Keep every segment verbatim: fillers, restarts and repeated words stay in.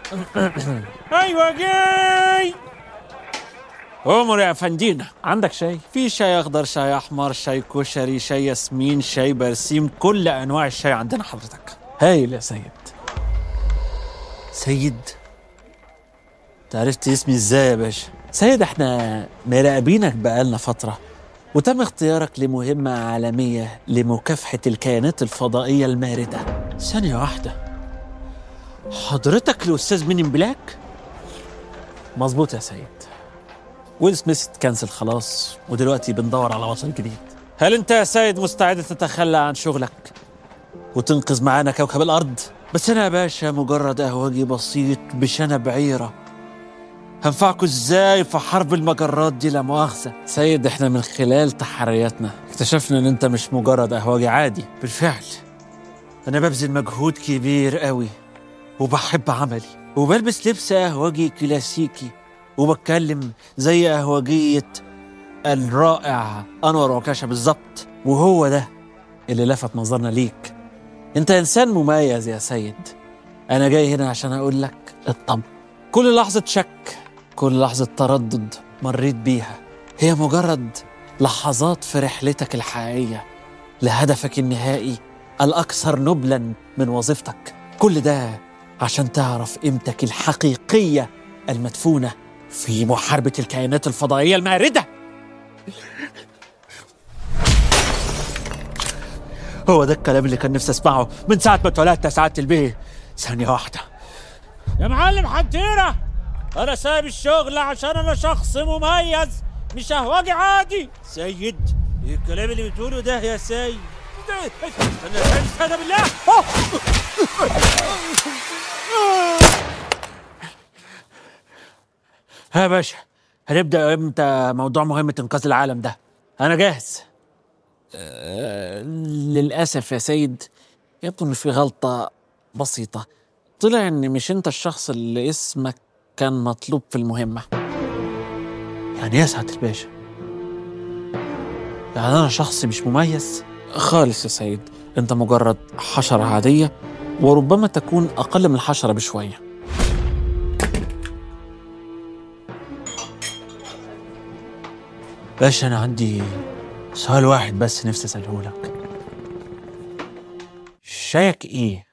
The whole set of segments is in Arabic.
ايوه جاي. عمر يا فندينا، عندك شاي؟ في شاي اخضر، شاي احمر، شاي كشري، شاي ياسمين، شاي برسيم، كل انواع الشاي عندنا حضرتك. هايل يا سيد. سيد؟ انت عرفت اسمي ازاي يا باشا؟ سيد، احنا مراقبينك بقالنا فترة، وتم اختيارك لمهمة عالمية لمكافحة الكائنات الفضائية الماردة. ثانية واحدة، حضرتك الأستاذ مين إن بلاك؟ مظبوط يا سيد. ويل سميث اتكنسل خلاص، ودلوقتي بندور على بطل جديد. هل انت يا سيد مستعد تتخلى عن شغلك وتنقذ معانا كوكب الأرض؟ بس أنا يا باشا مجرد أهواجي بسيط بشنب عيرة. هنفعكوا ازاي في حرب المجرات دي؟ لا مؤاخذة سيد، احنا من خلال تحرياتنا اكتشفنا ان انت مش مجرد اهواجي عادي. بالفعل انا ببذل مجهود كبير قوي، وبحب عملي، وبلبس لبس اهواجي كلاسيكي، وبتكلم زي اهواجية الرائع انور عكاشة بالظبط. وهو ده اللي لفت نظرنا ليك. انت انسان مميز يا سيد. انا جاي هنا عشان اقول لك اطمن. كل لحظة شك، كل لحظة تردد مريت بيها هي مجرد لحظات في رحلتك الحقيقية لهدفك النهائي الأكثر نبلا من وظيفتك. كل ده عشان تعرف قيمتك الحقيقية المدفونة في محاربة الكائنات الفضائية الماردة. هو ده الكلام اللي كان نفسي اسمعه من ساعة ما اتولدت يا سعادة البيه. ثانية واحدة يا معلم حنتيرة، أنا سايب الشغل عشان أنا شخص مميز مش أهواجي عادي. سيد، إيه الكلام اللي بتقوله ده يا سيد؟ أنا استهدى بالله. ها يا باشا، هنبدأ امتى موضوع مهمة إنقاذ العالم ده؟ أنا جاهز. أه للأسف يا سيد، يبدو إن في غلطة بسيطة. طلع إن مش أنت الشخص اللي اسمك كان مطلوب في المهمة. يعني إيه يا سعادة الباشا؟ يعني أنا شخص مش مميز خالص يا سيد. أنت مجرد حشرة عادية، وربما تكون أقل من الحشرة بشوية. باشا أنا عندي سؤال واحد بس نفسي أسأله لك. شايك إيه؟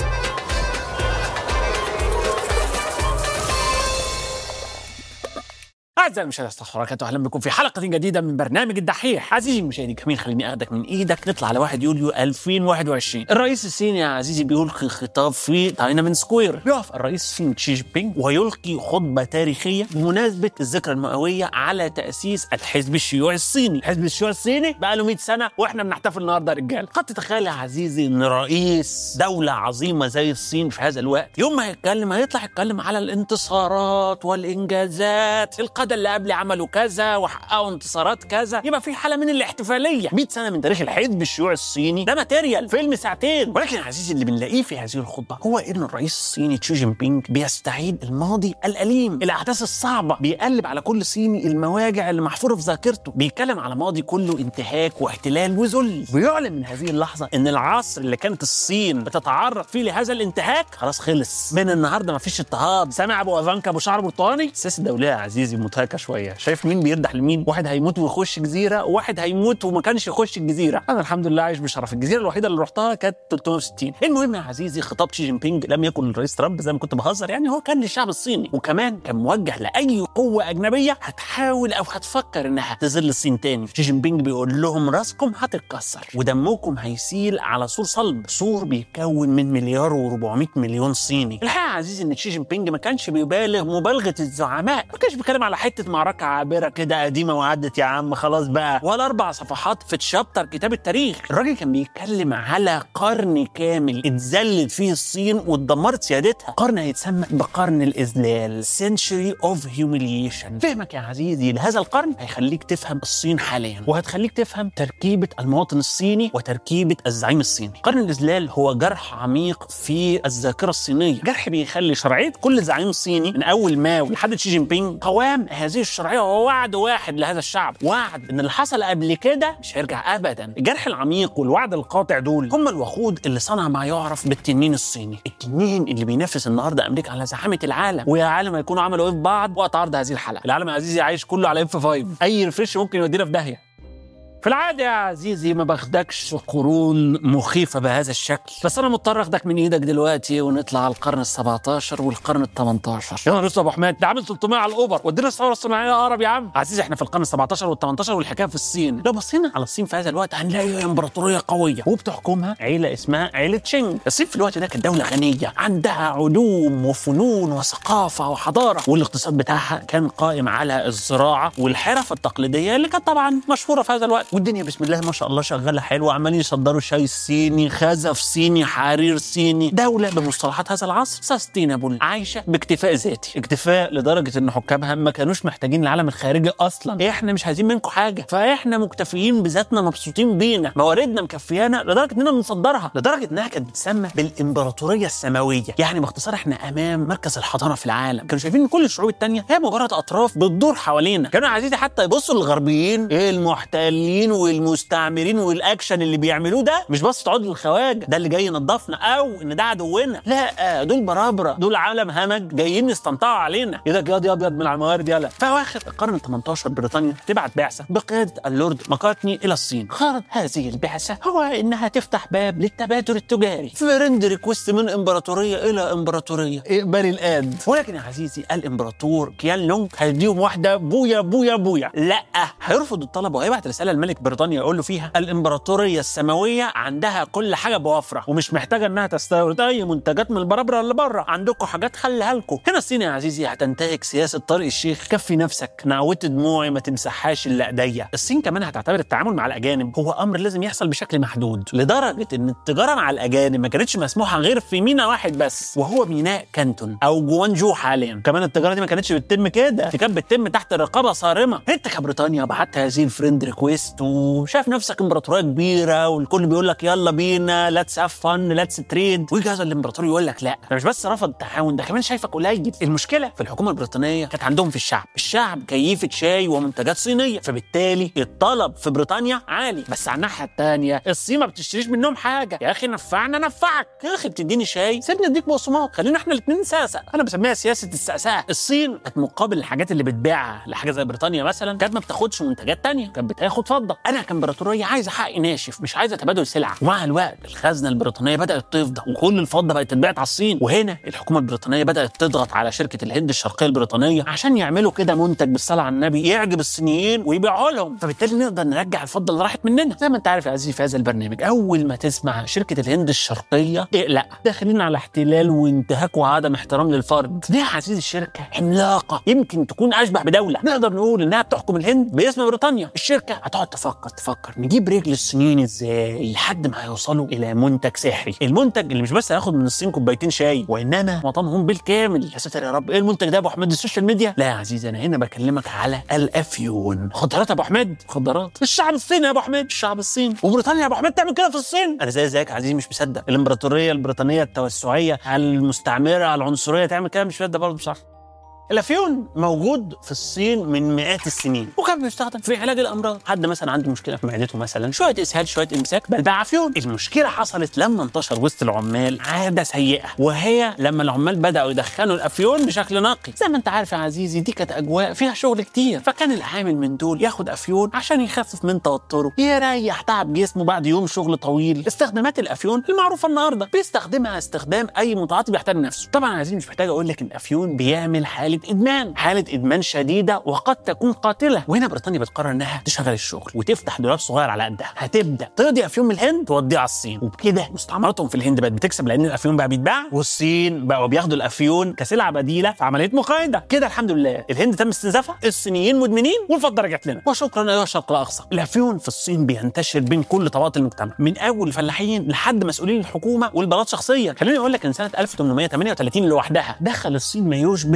أعزائي المشاهدين، استغفر الله وبركاته، أهلا بكم في حلقة جديدة من برنامج الدحيح. عزيزي المشاهد الكريم، خليني أخدك من إيدك نطلع على واحد يوليو ألفين وواحد وعشرين. الرئيس الصيني يا عزيزي بيلقي خطاب في تاينامن سكوير. بيقف الرئيس الصيني شي جين بينغ ويلقي خطبة تاريخية بمناسبة الذكرى المئوية على تأسيس الحزب الشيوعي الصيني. الحزب الشيوعي الصيني بقى له مئة سنة وإحنا بنحتفل النهارده يا رجال. قد تتخيل يا عزيزي إن رئيس دولة عظيمة زي الصين في هذا الوقت يوم ما هيتكلم هيطلع يتكلم على الانتصارات والإنجازات، القادة اللي قبل عملوا كذا وحققوا انتصارات كذا، يبقى في حاله من الاحتفاليه. مئة سنه من تاريخ الحزب الشيوعي الصيني، ده ماتيريال فيلم ساعتين. ولكن يا عزيزي اللي بنلاقيه في هذه الخطبه هو ان الرئيس الصيني شي جين بينغ بيستعيد الماضي الاليم، الاحداث الصعبه، بيقلب على كل صيني المواجع اللي محفوره في ذاكرته، بيتكلم على ماضي كله انتهاك واحتلال وذل، ويعلن من هذه اللحظه ان العصر اللي كانت الصين بتتعرض فيه لهذا الانتهاك خلاص خلص. من النهارده مفيش اضطهاد. سامع ابو ايفانكا ابو شعر برتقاني؟ السياسه الدوليه يا عزيزي مضحكه شويه. شايف مين بيردح لمين؟ واحد هيموت ويخش جزيره، وواحد هيموت وما كانش يخش الجزيره. انا الحمد لله عايش بشرف. الجزيره الوحيده اللي رحتها كانت ثلاثمئة وستين. المهم يا عزيزي، خطاب شي جين بينغ لم يكن للرئيس ترامب زي ما كنت بهزر، يعني هو كان للشعب الصيني، وكمان كان موجه لاي قوه اجنبيه هتحاول او هتفكر انها تذل الصين تاني. شي جين بينغ بيقول لهم راسكم هتتكسر ودمكم هيسيل على سور صلب، سور بيتكون من مليار وأربعمئة مليون صيني. الحقيقه يا عزيزي ان شي جين بينغ ما كانش بيبالغ مبالغه الزعماء، ما كانش بيتكلم على حته معركه عابره كده قديمه وعدت يا عم خلاص بقى، ولا اربع صفحات في تشابتر كتاب التاريخ. الراجل كان بيتكلم على قرن كامل اتذلت فيه الصين واتدمرت سيادتها، قرن هيتسمى بقرن الاذلال، century of humiliation. فهمك يا عزيزي لهذا القرن هيخليك تفهم الصين حاليا، وهتخليك تفهم تركيبه المواطن الصيني وتركيبه الزعيم الصيني. قرن الاذلال هو جرح عميق في الذاكره الصينيه، جرح بيخلي شرعيه كل زعيم صيني من اول ماو لحد شي جين بينغ قوام هذه الشرعيه هو وعد واحد لهذا الشعب، وعد ان اللي حصل قبل كده مش هيرجع ابدا. الجرح العميق والوعد القاطع دول هم الوقود اللي صنع ما يعرف بالتنين الصيني، التنين اللي بينافس النهارده امريكا على زعامه العالم. ويا عالم هيكونوا عملوا ايه في بعض وقت عرض هذه الحلقه. العالم يا عزيزي عايش كله على اف خمسة، اي ريفريش ممكن يودينا في داهيه. في العادة يا عزيزي ما باخدكش قرون مخيفة بهذا الشكل، بس أنا مضطر أخدك من إيدك دلوقتي ونطلع على القرن السبعتاشر والقرن التمنتاشر. يا نهار أسود يا أبو حماد، ده عامل ثلاثمية على الأوبر، ودينا الثورة الصناعية أقرب يا عم. عزيزي إحنا في القرن السبعتاشر والتمنتاشر والحكاية في الصين. لو بصينا على الصين في هذا الوقت هنلاقي إمبراطورية قوية وبتحكمها عيلة اسمها عيلة تشينج. الصين في الوقت ده كانت دولة غنية، عندها علوم وفنون وثقافة وحضارة، والاقتصاد بتاعها كان قائم على الزراعة والحرف التقليدية اللي كانت طبعا مشهورة في هذا الوقت. والدنيا بسم الله ما شاء الله شغاله حلوه، عمالين يصدروا شاي صيني، خزف صيني، حرير صيني. دوله بمصطلحات هذا العصر سستينابل، عايشه باكتفاء ذاتي، اكتفاء لدرجه ان حكامها ما كانوش محتاجين العالم الخارجي اصلا. احنا مش عايزين منكم حاجه، فاحنا مكتفيين بذاتنا، مبسوطين بينا، مواردنا مكفيانا لدرجه اننا بنصدرها، لدرجه انها كانت بتسمى بالامبراطوريه السماويه. يعني باختصار احنا امام مركز الحضاره في العالم. كانوا شايفين ان كل الشعوب الثانيه هي مجرد اطراف بتدور حوالينا. كانوا عايزين حتى يبصوا للغربيين المحتلين والمستعمرين والاكشن اللي بيعملوه ده مش بس تعود للخواجه ده اللي جاي ينضفنا او ان ده عدونا، لا دول برابره، دول عالم همج جايين يستمتعوا علينا. ايدك ياض ابيض من على الموارد يلا. في اواخر القرن الثمنتاشر بريطانيا تبعت بعثه بقياده اللورد ماكارتني الى الصين. غرض هذه البعثه هو انها تفتح باب للتبادل التجاري، فرند ريكوست من امبراطوريه الى امبراطوريه، اقبل الان. ولكن يا عزيزي الامبراطور كيان لونج هيديهم واحده بويا بويا بويا، لا هيرفض الطلب وهيبعت رساله لملك بريطانيا يقول له فيها الامبراطوريه السماويه عندها كل حاجه بوفره ومش محتاجه انها تستورد اي منتجات من البرابره اللي بره، عندكم حاجات خليها لكم. هنا الصين يا عزيزي هتنتهك سياسه طارق الشيخ، كفي نفسك، نعوت دموعي ما تمسحهاش الا ايديا. الصين كمان هتعتبر التعامل مع الاجانب هو امر لازم يحصل بشكل محدود، لدرجه ان التجاره مع الاجانب ما كانتش مسموحه غير في ميناء واحد بس، وهو ميناء كانتون او جوانجو حاليا. كمان التجاره دي ما كانتش بتتم كده، دي كانت بتتم تحت رقابه صارمه. انت كبريطانيا بعت هذه الفريند ريكويست وشايف نفسك امبراطوريه كبيره والكل بيقول لك يلا بينا ليتس هاف فن ليتس تريد، ويجي هذا الامبراطور يقول لك لا، ده مش بس رفض التعاون، ده كمان شايفك قليل. المشكله في الحكومه البريطانيه كانت عندهم في الشعب، الشعب كيفه شاي ومنتجات صينيه، فبالتالي الطلب في بريطانيا عالي. بس على الناحيه الثانيه الصين ما بتشتريش منهم حاجه، يا اخي نفعنا نفعك، يا اخي بتديني شاي سيبني اديك بقسماط، خلينا احنا الاثنين نساسق. انا بسميها سياسه السقساء. الصين كانت مقابل الحاجات اللي بتبيعها لحاجه زي بريطانيا مثلا كانت ما بتاخدش منتجات ثانيه، كانت بتاخد فضه. انا كامبراطوريه عايزه حق ناشف، مش عايزه تبادل سلع. ومع الوقت الخزنه البريطانيه بدات تفضى وكل الفضه بقت تتباع على الصين، وهنا الحكومه البريطانيه بدات تضغط على شركه الهند الشرقيه البريطانيه عشان يعملوا كده منتج بالصلاه على النبي يعجب الصينيين ويبيعوا لهم، فبالتالي نقدر نرجع الفضه اللي راحت مننا. زي ما انت عارف يا عزيزي في هذا البرنامج اول ما تسمع شركه الهند الشرقيه اقلق، داخلين على احتلال وانتهاك وعدم احترام للفرد. دي يا عزيزي الشركه عملاقه يمكن تكون اشبه بدوله، نقدر نقول انها بتحكم الهند باسم بريطانيا. الشركه هتقعد تفكر تفكر نجيب رجل الصينيين ازاي لحد ما هيوصلوا الى منتج سحري، المنتج اللي مش بس هياخد من الصين كوبايتين شاي وانما وطنهم بالكامل. يا ساتر يا رب، ايه المنتج ده يا ابو حميد السوشيال ميديا؟ لا يا عزيزي انا هنا بكلمك على الافيون. مخدرات يا ابو حميد، مخدرات الشعب الصيني يا ابو حميد، الشعب الصيني. وبريطانيا يا ابو حميد تعمل كده في الصين؟ انا زي زيك يا عزيزي مش مصدق. الامبراطوريه البريطانيه التوسعيه المستعمره العنصريه تعمل كده مش مصدق برضه بصراحه. الافيون موجود في الصين من مئات السنين وكان بيستخدم في علاج الامراض. حد مثلا عنده مشكله في معدته مثلا، شويه اسهال شويه امساك، بلبع افيون. المشكله حصلت لما انتشر وسط العمال عاده سيئه، وهي لما العمال بداوا يدخنوا الافيون بشكل نقي. زي ما انت عارف يا عزيزي دي كانت اجواء فيها شغل كتير، فكان العامل من دول ياخد افيون عشان يخفف من توتره، يريح تعب جسمه بعد يوم شغل طويل. استخدامات الافيون المعروفه النهارده بيستخدمها استخدام اي متعاطي بيحتاج نفسه. طبعا يا عزيزي مش محتاج اقول لك ان الافيون بيعمل حاله ادمان، حاله ادمان شديده وقد تكون قاتله. وهنا بريطانيا بتقرر انها تشغل الشغل وتفتح دولاب صغير على قدها، هتبدا تقضي افيون من الهند توديه على الصين، وبكده مستعمراتهم في الهند بقت بتكسب لان الافيون بقى بيتباع، والصين بقوا بياخدوا الافيون كسلعه بديله في عمليه مقايضه. كده الحمد لله الهند تم استنزافها، الصينيين مدمنين والفضه رجعت لنا، وشكرا ايها الشرق الاقصى. الافيون في الصين بينتشر بين كل طبقات المجتمع، من اول الفلاحين لحد مسؤولين الحكومه والبلاط شخصيا. خليني اقول لك ان سنه ألف وثمانمئة وثمانية وثلاثين لوحدها دخل الصين ما يشبه طوفان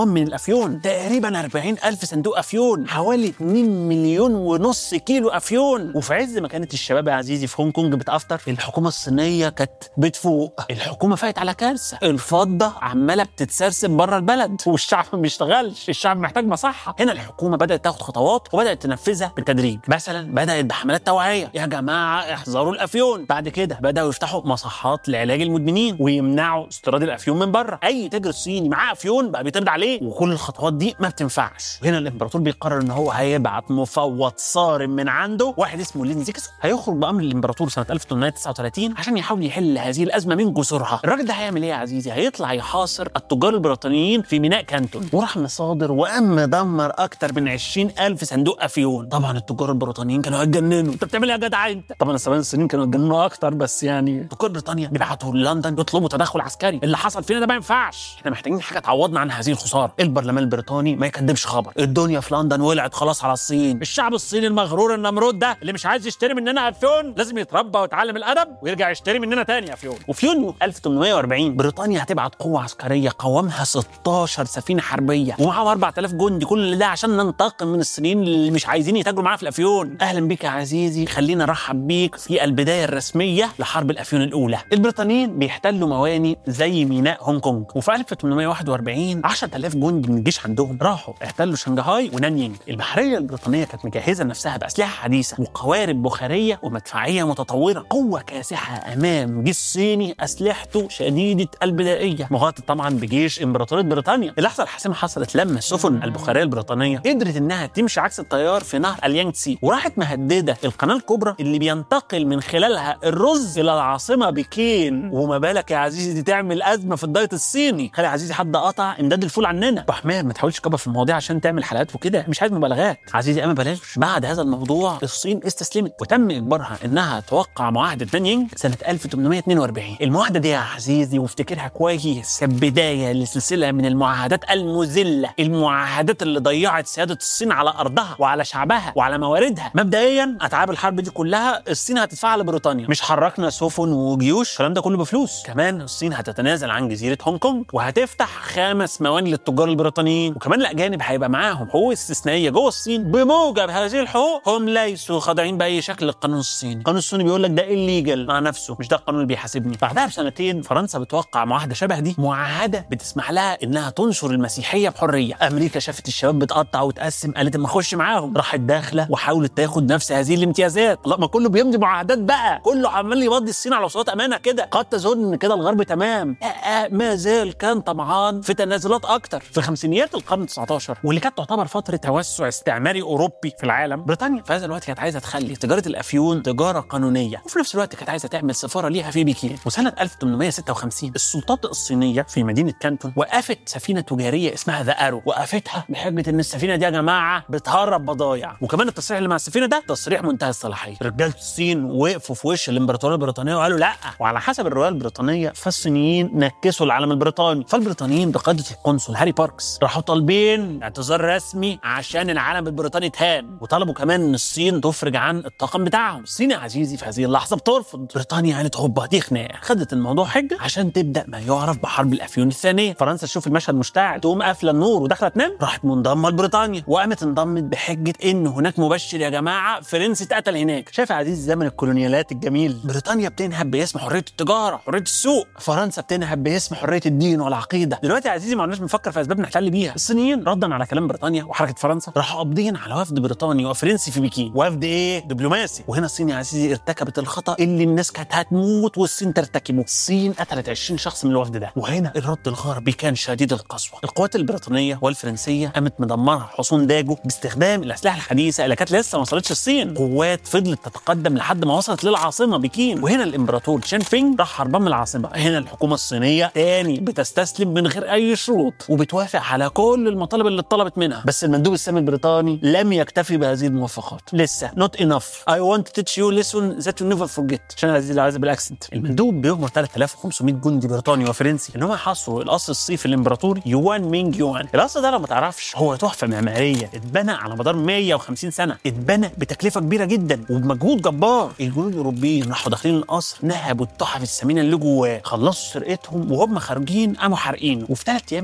جرام من الافيون، تقريبا أربعين ألف صندوق افيون، حوالي اتنين مليون ونص كيلو افيون. وفي عز ما كانت الشباب يا عزيزي في هونج كونج بتافطر، الحكومه الصينيه كانت بتفوق. الحكومه فاقت على كارثه، الفضه عماله بتتسرسب بره البلد والشعب ما بيشتغلش، الشعب محتاج مصحه. هنا الحكومه بدات تاخد خطوات وبدات تنفذها بالتدريج. مثلا بدات بحملات توعيه، يا جماعه احذروا الافيون. بعد كده بداوا يفتحوا مصحات لعلاج المدمنين ويمنعوا استيراد الافيون من بره. اي تاجر صيني معاه افيون بقى بيترد عليه، وكل الخطوات دي ما بتنفعش. وهنا الامبراطور بيقرر ان هو هيبعت مفوض صارم من عنده، واحد اسمه لين زيكسو، هيخرج بامر الامبراطور سنه ألف وثمانمائة وتسعة وثلاثين عشان يحاول يحل هذه الازمه من جذورها. الراجل ده هيعمل ايه يا عزيزي؟ هيطلع يحاصر التجار البريطانيين في ميناء كانتون، وراح مصادر وقام مدمر اكتر من عشرين ألف صندوق افيون. طبعا التجار البريطانيين كانوا هيتجننوا، انت بتعمل ايه يا جدع انت؟ طبعا السبعين الصينيين كانوا هيتجننوا اكتر، بس يعني تجار بريطانيا بيبعتوا لندن يطلبوا تدخل عسكري. اللي حصل فينا ده ما ينفعش، احنا محتاجين حاجه تعوضنا عن هذه الخساره. البرلمان البريطاني ما يكدبش خبر، الدنيا في لندن ولعت خلاص على الصين. الشعب الصيني المغرور النمرود ده اللي مش عايز يشتري مننا افيون لازم يتربى ويتعلم الادب ويرجع يشتري مننا تاني افيون. وفي يونيو ألف وثمانمائة وأربعين بريطانيا هتبعت قوه عسكريه قوامها ستاشر سفينه حربيه ومعاهم أربعة آلاف جندي، كل ده عشان ننتقم من الصينيين اللي مش عايزين يتاجروا معانا في الافيون. اهلا بيك يا عزيزي، خلينا نرحب بيك في البدايه الرسميه لحرب الافيون الاولى. البريطانيين بيحتلوا مواني زي ميناء هونج كونج، وفي ألف وثمانمائة وواحد وأربعين عشرة آلاف جندي من الجيش عندهم راحوا احتلوا شنغهاي ونانينج. البحريه البريطانيه كانت مجهزه نفسها باسلحه حديثه وقوارب بخاريه ومدفعيه متطوره، قوه كاسحه امام جيش صيني اسلحته شديده البدائيه، مغطى طبعا بجيش امبراطوريه بريطانيا. اللحظه الحاسمه حصلت لما السفن البخاريه البريطانيه قدرت انها تمشي عكس التيار في نهر اليانغتسي، وراحت مهدده القناه الكبرى اللي بينتقل من خلالها الرز الى العاصمه بكين. وما بالك يا عزيزي دي تعمل ازمه في الدايت الصيني. خلي يا عزيزي حد قطع امداد الفول عننا. ابو حماد ما تحاولش تكبر في المواضيع عشان تعمل حلقات وكده، مش عايز مبالغات. عزيزي اما بلاش. بعد هذا الموضوع الصين استسلمت وتم اجبارها انها توقع معاهده نانينج سنه ألف وثمانمائة واثنين وأربعين. المعاهده دي يا عزيزي وافتكرها كويس كانت بدايه لسلسله من المعاهدات المذله، المعاهدات اللي ضيعت سياده الصين على ارضها وعلى شعبها وعلى مواردها. مبدئيا اتعاب الحرب دي كلها الصين هتدفعها لبريطانيا، مش حركنا سفن وجيوش، الكلام ده كله بفلوس. كمان الصين هتتنازل عن جزيره هونج كونج وهتفتح خمس موانئ للتجار البريطانيين، وكمان الاجانب هيبقى معاهم حقوق استثنائيه جوه الصين. بموجب هذه الحقوق هم ليسوا خاضعين باي شكل للقانون الصيني. القانون الصيني بيقول لك ده الليجل مع نفسه، مش ده القانون اللي بيحاسبني. بعدها بسنتين فرنسا بتوقع معاهده شبه دي، معاهده بتسمح لها انها تنشر المسيحيه بحريه. امريكا شافت الشباب بتقطع وتقسم، قالت اما اخش معاهم، راحت داخله وحاولت تاخد نفس هذه الامتيازات. لا ما كله بيمضي معاهدات بقى، كله عمال يمضي الصين على وصولات امانه كده. قد تظن ان كده الغرب تمام، آه ما زال كان طمعان في تنازلات اكتر. في خمسينيات القرن التسعتاشر واللي كانت تعتبر فتره توسع استعماري اوروبي في العالم، بريطانيا في هذا الوقت كانت عايزه تخلي تجاره الافيون تجاره قانونيه، وفي نفس الوقت كانت عايزه تعمل سفاره ليها في بكين. وسنه ألف وثمانمائة وستة وخمسين السلطات الصينيه في مدينه كانتون وقفت سفينه تجاريه اسمها ذا ارو، وقفتها بحجه ان السفينه دي يا جماعه بتهرب بضايع. وكمان التصريح اللي مع السفينه ده تصريح منتهى الصلاحيه. رجاله الصين وقفوا في وش الامبراطوريه البريطانيه وقالوا لا. وعلى حسب الروايه البريطانيه فالصينيين نكسوا العلم البريطاني، فالبريطانيين بقياده القنصل هاري باركس راحوا طالبين اعتذار رسمي عشان العلم البريطاني اتهان، وطلبوا كمان ان الصين تفرج عن الطاقم بتاعهم. الصين يا عزيزي في هذه اللحظه بترفض. بريطانيا قالت هوبا دي خناقه، خدت الموضوع حجه عشان تبدا ما يعرف بحرب الافيون الثانيه. فرنسا تشوف المشهد مشتعل تقوم قافله النور وداخله تنام، راحت منضمه لبريطانيا وقامت انضمت بحجه ان هناك مبشر يا جماعه فرنسي اتقتل هناك. شايف يا عزيزي زمن الكولونيالات الجميل، بريطانيا بتنهب باسم حريه التجاره حريه السوق، فرنسا بتنهب باسم حريه الدين والعقيده. دلوقتي يا عزيزي ما عدناش بنفكر في اسباب نحتل بيها. الصينيين ردا على كلام بريطانيا وحركه فرنسا راحوا قابضين على وفد بريطاني وفرنسي في بكين، وفد ايه دبلوماسي. وهنا الصين يا عزيزي ارتكبت الخطا اللي الناس كانت هتموت والصين ترتكبه. الصين قتلت عشرين شخص من الوفد ده. وهنا الرد الغربي كان شديد القسوه. القوات البريطانيه والفرنسيه قامت مدمره حصون داجو باستخدام الاسلحه الحديثه اللي كانت لسه ما وصلتش الصين. قوات فضلت تتقدم لحد ما وصلت للعاصمه بكين، وهنا الامبراطور شين فينج راح هربان من العاصمه. هنا الحكومه الصينيه تاني بتستسلم من غير اي شروط وبتوافق على كل المطالب اللي اتطلبت منها. بس المندوب السامي البريطاني لم يكتفي بهذه الموافقات. لسه not enough. I want to teach you lesson that you never forget. عشان عزيزي العزيز بالاكسنت. المندوب بيؤمر ثلاثة آلاف وخمسمائة جندي بريطاني وفرنسي ان هم يحاصروا القصر الصيفي الامبراطوري يوان مينج يوان. القصر ده لو ما تعرفش هو تحفه معماريه اتبنى على مدار مائة وخمسين سنه، اتبنى بتكلفه كبيره جدا وبمجهود جبار. الجنود الاوروبيين راحوا داخلين القصر نهبوا التحف الثمينه اللي جواه، خلصوا سرقتهم وهم خارجين قاموا حارقينه. وفي ثلاث ايام يا عزيزي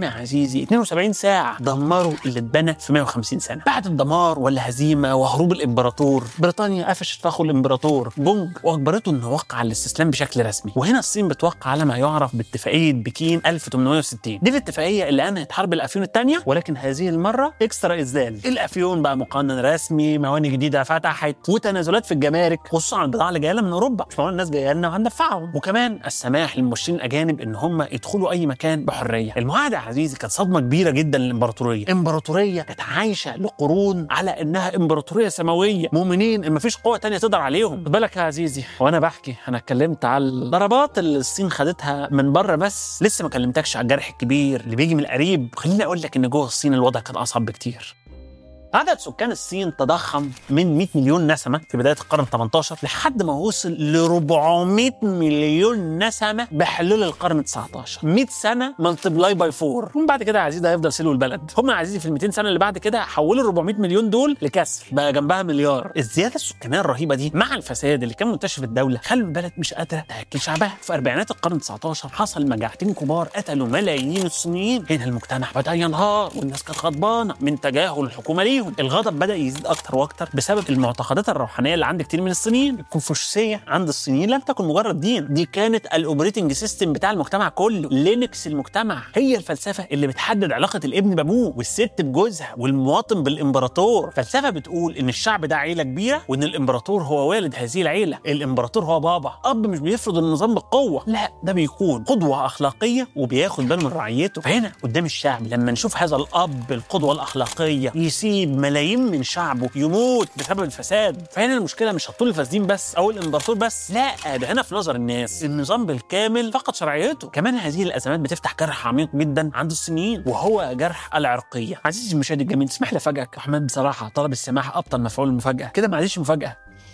عزيزي اثنين وسبعين ساعة دمروا اللي اتبنى في مئة وخمسين سنة. بعد الدمار والهزيمة وهروب الامبراطور، بريطانيا قفشت فخو الامبراطور بونج واجبرته انه يوقع على الاستسلام بشكل رسمي. وهنا الصين بتوقع على ما يعرف باتفاقية بكين ألف وثمانمئة وستين. دي الاتفاقية اللي انهت حرب الافيون الثانية، ولكن هذه المرة اكسترا ازدال. الافيون بقى مقنن رسمي، موانئ جديدة فتحت، وتنازلات في الجمارك خصوصا على البضاعة اللي جايه لنا من اوروبا، مش معقول الناس جايه لنا وهندفعهم، وكمان السماح للمرشدين الاجانب ان هم يدخلوا اي مكان بحرية. المعاهدة يا عزيزي كانت صدمة كبيرة جدا للامبراطورية. امبراطورية كانت عايشة لقرون على انها امبراطورية سماوية، مؤمنين ان مفيش قوة تانية تقدر عليهم. خد بالك يا عزيزي وانا بحكي انا اتكلمت على الضربات اللي الصين خدتها من بره بس، لسه ما كلمتكش على الجرح الكبير اللي بيجي من القريب. خليني اقول لك ان جوه الصين الوضع كان اصعب بكتير. عدد سكان الصين تضخم من مئة مليون نسمة في بداية القرن الثامن عشر لحد ما وصل ل أربعمئة مليون نسمة بحلول القرن التاسع عشر. مئة سنة ملتبلاي باي فور. ومن بعد كده يا عزيزي ده هيفضل سلو البلد. هم يا عزيزي في ال مئتين سنة اللي بعد كده حولوا ال أربعمئة مليون دول لكسر، بقى جنبها مليار. الزيادة السكانية الرهيبة دي مع الفساد اللي كان منتشر في الدولة خلوا البلد مش قادرة تأكل شعبها. في أربعينات القرن التاسع عشر حصل مجاعتين كبار قتلوا ملايين الصينيين. هنا المجتمع بدأ ينهار والناس كانت غضبانة من تجاهل الحكومة ليهم. الغضب بدأ يزيد اكتر واكتر بسبب المعتقدات الروحانيه اللي عند كتير من الصينيين. الكونفوشيوسيه عند الصينيين لم تكن مجرد دين، دي كانت الاوبريتنج سيستم بتاع المجتمع كله، لينكس المجتمع. هي الفلسفه اللي بتحدد علاقه الابن بابوه والست بجوزها والمواطن بالامبراطور. فلسفه بتقول ان الشعب ده عيله كبيره وان الامبراطور هو والد هذه العيله. الامبراطور هو بابا، اب مش بيفرض النظام بالقوه، لا ده بيكون قدوه اخلاقيه وبياخد باله من رعيته. فهنا قدام الشعب لما نشوف هذا الاب القدوه الاخلاقيه يسيب ملايين من شعبه يموت بسبب الفساد، فهنا المشكله مش هتطول الفاسدين بس او الامبراطور بس، لا ده هنا في نظر الناس النظام بالكامل فقد شرعيته. كمان هذه الازمات بتفتح جرح عميق جدا عند الصينيين وهو جرح العرقيه. عزيزي المشاهد الجميل تسمح لي افاجئك، احمد بصراحه طلب السماح ابطل مفعول المفاجاه كده، معلش مفاجاه.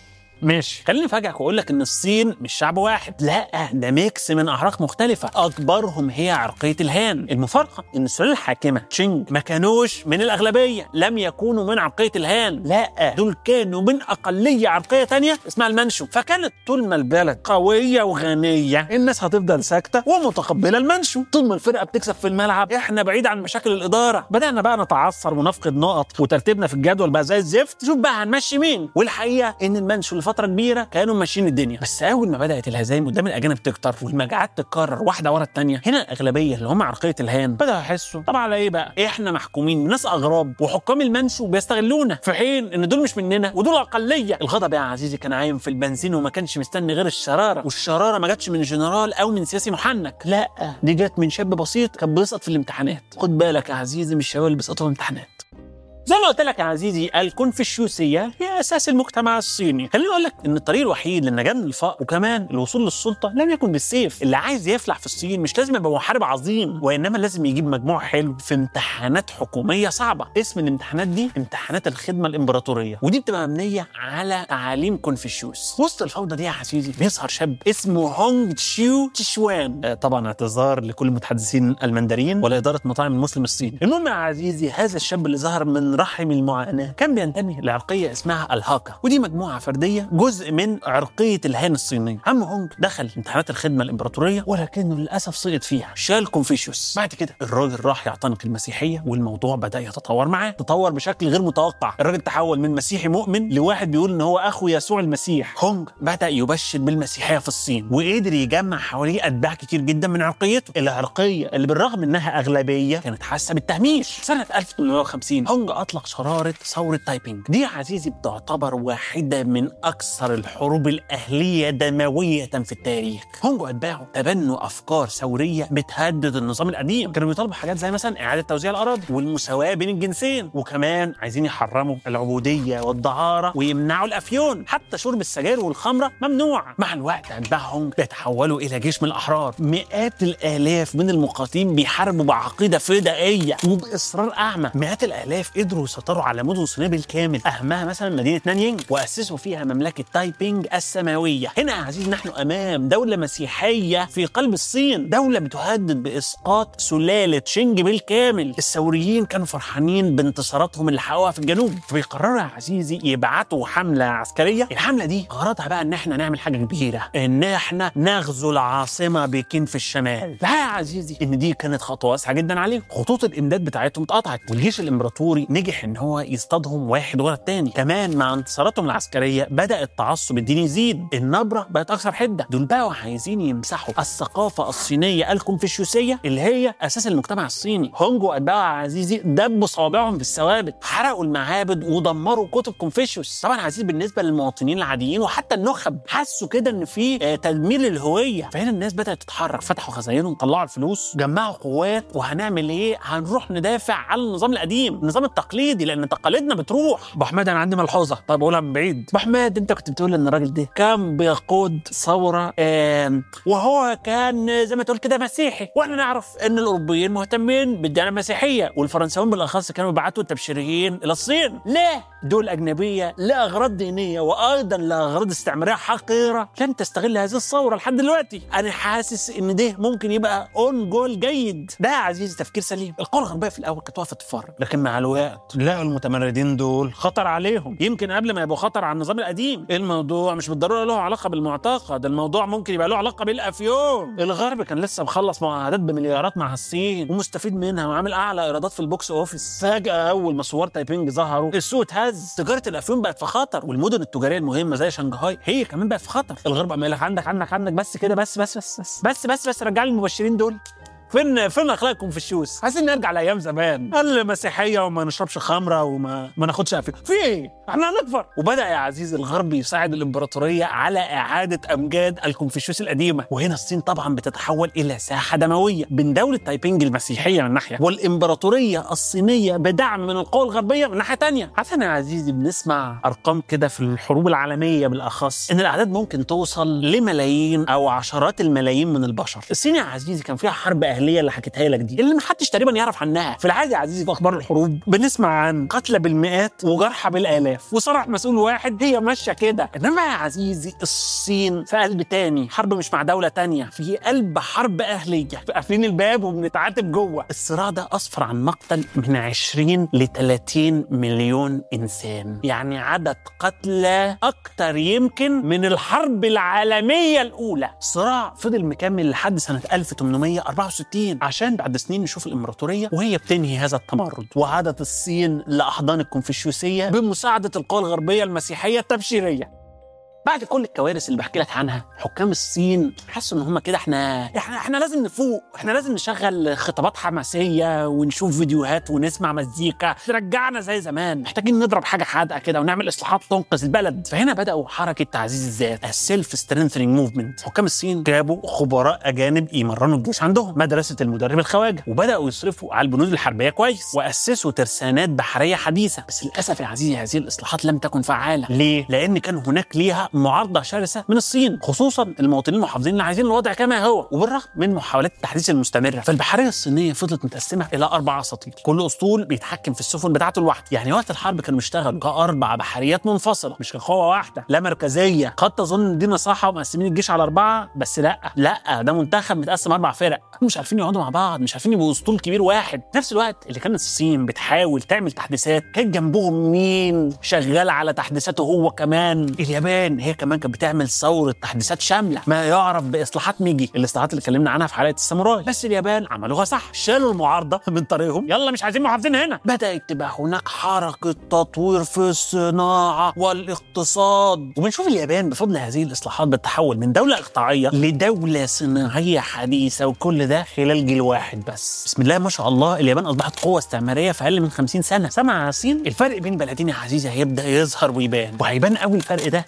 ماشي خليني افاجئك واقول لك ان الصين مش شعب واحد، لا ده ميكس من اعراق مختلفه اكبرهم هي عرقيه الهان. المفارقه ان السلاله الحاكمه تشينج ما كانوش من الاغلبيه، لم يكونوا من عرقيه الهان، لا دول كانوا من اقليه عرقيه تانية اسمها المنشو. فكانت طول ما البلد قويه وغنيه الناس هتفضل ساكته ومتقبله المنشو. طول ما الفرقه بتكسب في الملعب احنا بعيد عن مشاكل الاداره، بدانا بقى نتعثر ونفقد نقط وترتيبنا في الجدول بقى زي الزفت. شوف بقى هنمشي مين. والحقيقه ان المنشو فترة كبيرة كانوا ماشيين الدنيا، بس أول ما بدأت الهزايم قدام الأجانب تكتر والمجاعات تتكرر واحدة ورا الثانية، هنا الأغلبية اللي هم عرقية الهان بدأوا يحسوا طبعا على إيه بقى؟ إحنا محكومين من ناس أغراب وحكام المنشو بيستغلونا، في حين إن دول مش مننا ودول أقلية. الغضب يا عزيزي كان عايم في البنزين وما كانش مستني غير الشرارة، والشرارة ما جاتش من جنرال أو من سياسي محنك، لا دي جت من شاب بسيط كان بيسقط في الامتحانات. خد بالك يا عزيزي من الشباب اللي بيسقطوا في الامتحانات. زي ما قلت لك يا عزيزي الكونفوشيوسية هي أساس المجتمع الصيني. خليني أقول لك إن الطريق الوحيد للنجاة من الفقر وكمان الوصول للسلطة لم يكن بالسيف. اللي عايز يفلح في الصين مش لازم يبقى محارب عظيم، وإنما لازم يجيب مجموع حلو في امتحانات حكومية صعبة. اسم الامتحانات دي امتحانات الخدمة الإمبراطورية، ودي بتبقى مبنية على تعاليم كونفوشيوس. وسط الفوضى دي يا عزيزي بيظهر شاب اسمه هونج تشيو تشوان، آه طبعا اعتذار لكل متحدثين المندرين ولا إدارة مطاعم المسلم الصيني. المهم يا عزيزي هذا الشاب اللي ظهر من رحم المعاناة كان بينتمي لعرقية اسمها الهاكا، ودي مجموعة فردية جزء من عرقية الهان الصينية. عم هونج دخل امتحانات الخدمة الإمبراطورية ولكنه للأسف سقط فيها، شال كونفوشيوس. بعد كده الراجل راح يعتنق المسيحية والموضوع بدأ يتطور معاه، تطور بشكل غير متوقع. الراجل تحول من مسيحي مؤمن لواحد بيقول ان هو اخو يسوع المسيح. هونج بدأ يبشر بالمسيحية في الصين وقدر يجمع حواليه اتباع كتير جدا من عرقيته. العرقية اللي بالرغم انها اغلبية كانت حاسة بالتهميش. سنة ألف وثمانمئة وخمسين هونج اطلق شرارة ثورة تايبينج. دي يا عزيزي بتعتبر واحدة من أكثر الحروب الأهلية دموية في التاريخ. هونج وأتباعه تبنوا أفكار ثورية بتهدد النظام القديم، كانوا بيطالبوا حاجات زي مثلا إعادة توزيع الأراضي والمساواة بين الجنسين، وكمان عايزين يحرموا العبودية والدعارة ويمنعوا الأفيون، حتى شرب السجاير والخمرة ممنوع. مع الوقت أتباع هونج بيتحولوا إلى جيش من الأحرار، مئات الآلاف من المقاتلين بيحاربوا بعقيدة فدائية وبإصرار أعمى. مئات الآلاف قدروا يسيطروا على مدن صينية بالكامل، أهمها مثلا مدينه نانينج واسسوا فيها مملكه تايبينج السماويه. هنا يا عزيزي نحن امام دوله مسيحيه في قلب الصين، دوله بتهدد باسقاط سلاله شينج بالكامل. الثوريين كانوا فرحانين بانتصاراتهم اللي حققوها في الجنوب، فبيقرروا يا عزيزي يبعتوا حمله عسكريه. الحمله دي غرضها بقى ان احنا نعمل حاجه كبيره، ان احنا نغزو العاصمه بكين في الشمال. لا يا عزيزي ان دي كانت خطوه واسعه جدا عليهم، خطوط الامداد بتاعتهم اتقطعت، والجيش الامبراطوري نجح ان هو يصطادهم واحد ورا الثاني. كمان مع انتصاراتهم العسكريه بدا التعصب الديني يزيد، النبره بقت اكثر حده. دول بقوا عايزين يمسحوا الثقافه الصينيه الكونفوشيوسيه اللي هي اساس المجتمع الصيني. هونج واتباعه يا عزيزي دبوا صوابعهم في الثوابت، حرقوا المعابد ودمروا كتب كونفوشيوس. طبعا عزيزي بالنسبه للمواطنين العاديين وحتى النخب حسوا كده ان في تدمير للهويه، فهنا الناس بدات تتحرك، فتحوا خزاينهم، طلعوا الفلوس، جمعوا قوات، وهنعمل ايه؟ هنروح ندافع على النظام القديم، النظام التقليدي، لان تقاليدنا بتروح. ابو حماد انا عندي ملحوظه، طيب اقولها من بعيد. ابو حماد انت كنت بتقول ان الراجل ده كان بيقود ثوره وهو كان زي ما تقول كده مسيحي، واحنا نعرف ان الاوروبيين مهتمين بالديانه المسيحيه، والفرنساويين بالاخص كانوا بيبعتوا التبشيريين الى الصين. ليه؟ دول اجنبيه لاغراض دينيه وايضا لاغراض استعماريه حقيره لم تستغل هذه الثوره لحد دلوقتي. انا حاسس ان ده ممكن يبقى اون جول جيد. ده يا عزيزي تفكير سليم. القوى الغربيه في الاول كانت واقفه تتفرج، لكن مع الوقت لقوا المتمردين دول خطر عليهم، يمكن قبل ما يبقوا خطر على النظام القديم. الموضوع مش بالضروره له علاقه بالمعتقد، الموضوع ممكن يبقى له علاقه بالافيون. الغرب كان لسه مخلص معاهدات بمليارات مع الصين ومستفيد منها وعامل اعلى ايرادات في البوكس اوفيس. فجاه اول ما صور تايبينج ظهروا السوق اتهز، تجاره الافيون بقت في خطر، والمدن التجاريه المهمه زي شنغهاي هي كمان بقت في خطر. الغرب قال لك عندك عندك عندك بس كده، بس بس بس بس بس بس, بس رجع لي المبشرين دول. فين فين اخلاقكم في الشوز؟ عايزين نرجع لايام زمان، المسيحيه وما نشربش خمره وما ما ناخدش افيون. في ايه؟ احنا هنكفر. وبدا يا عزيزي الغرب يساعد الامبراطوريه على اعاده امجاد الكونفوشيوس القديمه، وهنا الصين طبعا بتتحول الى ساحه دمويه بين دوله تايبينج المسيحيه من ناحيه والامبراطوريه الصينيه بدعم من القوى الغربيه من ناحيه ثانيه. عارفين يا عزيزي بنسمع ارقام كده في الحروب العالميه بالاخص ان الاعداد ممكن توصل لملايين او عشرات الملايين من البشر. الصين يا عزيزي كان فيها حرب اهليه اللي حكيتها لك دي، اللي محدش تقريبا يعرف عنها. في العادي يا عزيزي في اخبار الحروب بنسمع عن قتلى بالمئات وجرحى بالالاف وصرح مسؤول واحد، هي ماشيه كده. انما يا عزيزي الصين في قلب تاني، حرب مش مع دوله تانيه، في قلب حرب اهليه، قافلين الباب وبنتعاتب جوه. الصراع ده اسفر عن مقتل من عشرين ل ثلاثين مليون انسان، يعني عدد قتلى اكتر يمكن من الحرب العالميه الاولى. الصراع فضل مكمل لحد سنه ألف وثمانمائة وأربعة وستين، عشان بعد سنين نشوف الامبراطوريه وهي بتنهي هذا التمرد، وعادت الصين لاحضان الكونفوشيوسيه بمساعده القوى الغربيه المسيحيه التبشيريه. بعد كل الكوارث اللي بحكي لك عنها، حكام الصين حسوا ان هم كده احنا احنا احنا لازم نفوق، احنا لازم نشغل خطابات حماسيه ونشوف فيديوهات ونسمع مزيكا ترجعنا زي زمان، محتاجين نضرب حاجه حادقه كده ونعمل اصلاحات تنقذ البلد. فهنا بداوا حركه تعزيز الذات، السيلف سترينثنينج موفمنت. حكام الصين جابوا خبراء اجانب يمرنوا الجيش عندهم، مدرسه المدرب الخواجه، وبداوا يصرفوا على البنود الحربيه كويس، واسسوا ترسانات بحريه حديثه. بس للاسف يا عزيزي هذه الاصلاحات لم تكن فعاله. ليه؟ لان كان هناك ليها معارضه شرسه من الصين، خصوصا المواطنين المحافظين اللي عايزين الوضع كما هو، وبالرغم من محاولات التحديث المستمره. فالبحريه الصينيه فضلت متقسمه الى اربع اساطيل، كل اسطول بيتحكم في السفن بتاعته لوحده. يعني وقت الحرب كانوا بيشتغلوا كاربع بحريات منفصله، مش كقوه واحده، لا مركزيه. قد تظن دي نصاحه ومقسمين الجيش على اربعه، بس لا لا، ده منتخب متقسم اربع فرق، مش عارفين يقعدوا مع بعض، مش عارفين يبقوا اسطول كبير واحد. في نفس الوقت اللي كانت الصين بتحاول تعمل تحديثات، كان جنبهم مين شغال على تحديثاته هو كمان؟ اليابان. هي كمان كانت بتعمل ثوره تحديثات شامله، ما يعرف باصلاحات ميجي، الاصلاحات اللي اتكلمنا عنها في حلقه الساموراي. بس اليابان عملوها صح، شالوا المعارضه من طريقهم، يلا مش عايزين محافظين هنا. بدات تبقى هناك حركه تطوير في الصناعه والاقتصاد، وبنشوف اليابان بفضل هذه الاصلاحات بتتحول من دوله اقطاعيه لدوله صناعيه حديثه، وكل ده خلال جيل واحد بس. بسم الله ما شاء الله، اليابان اصبحت قوه استعماريه في اقل من خمسين سنه. سمع الصين الفرق بين بلدين يا عزيزي هيبدا يظهر ويبان، وهيبان قوي الفرق ده في الحرب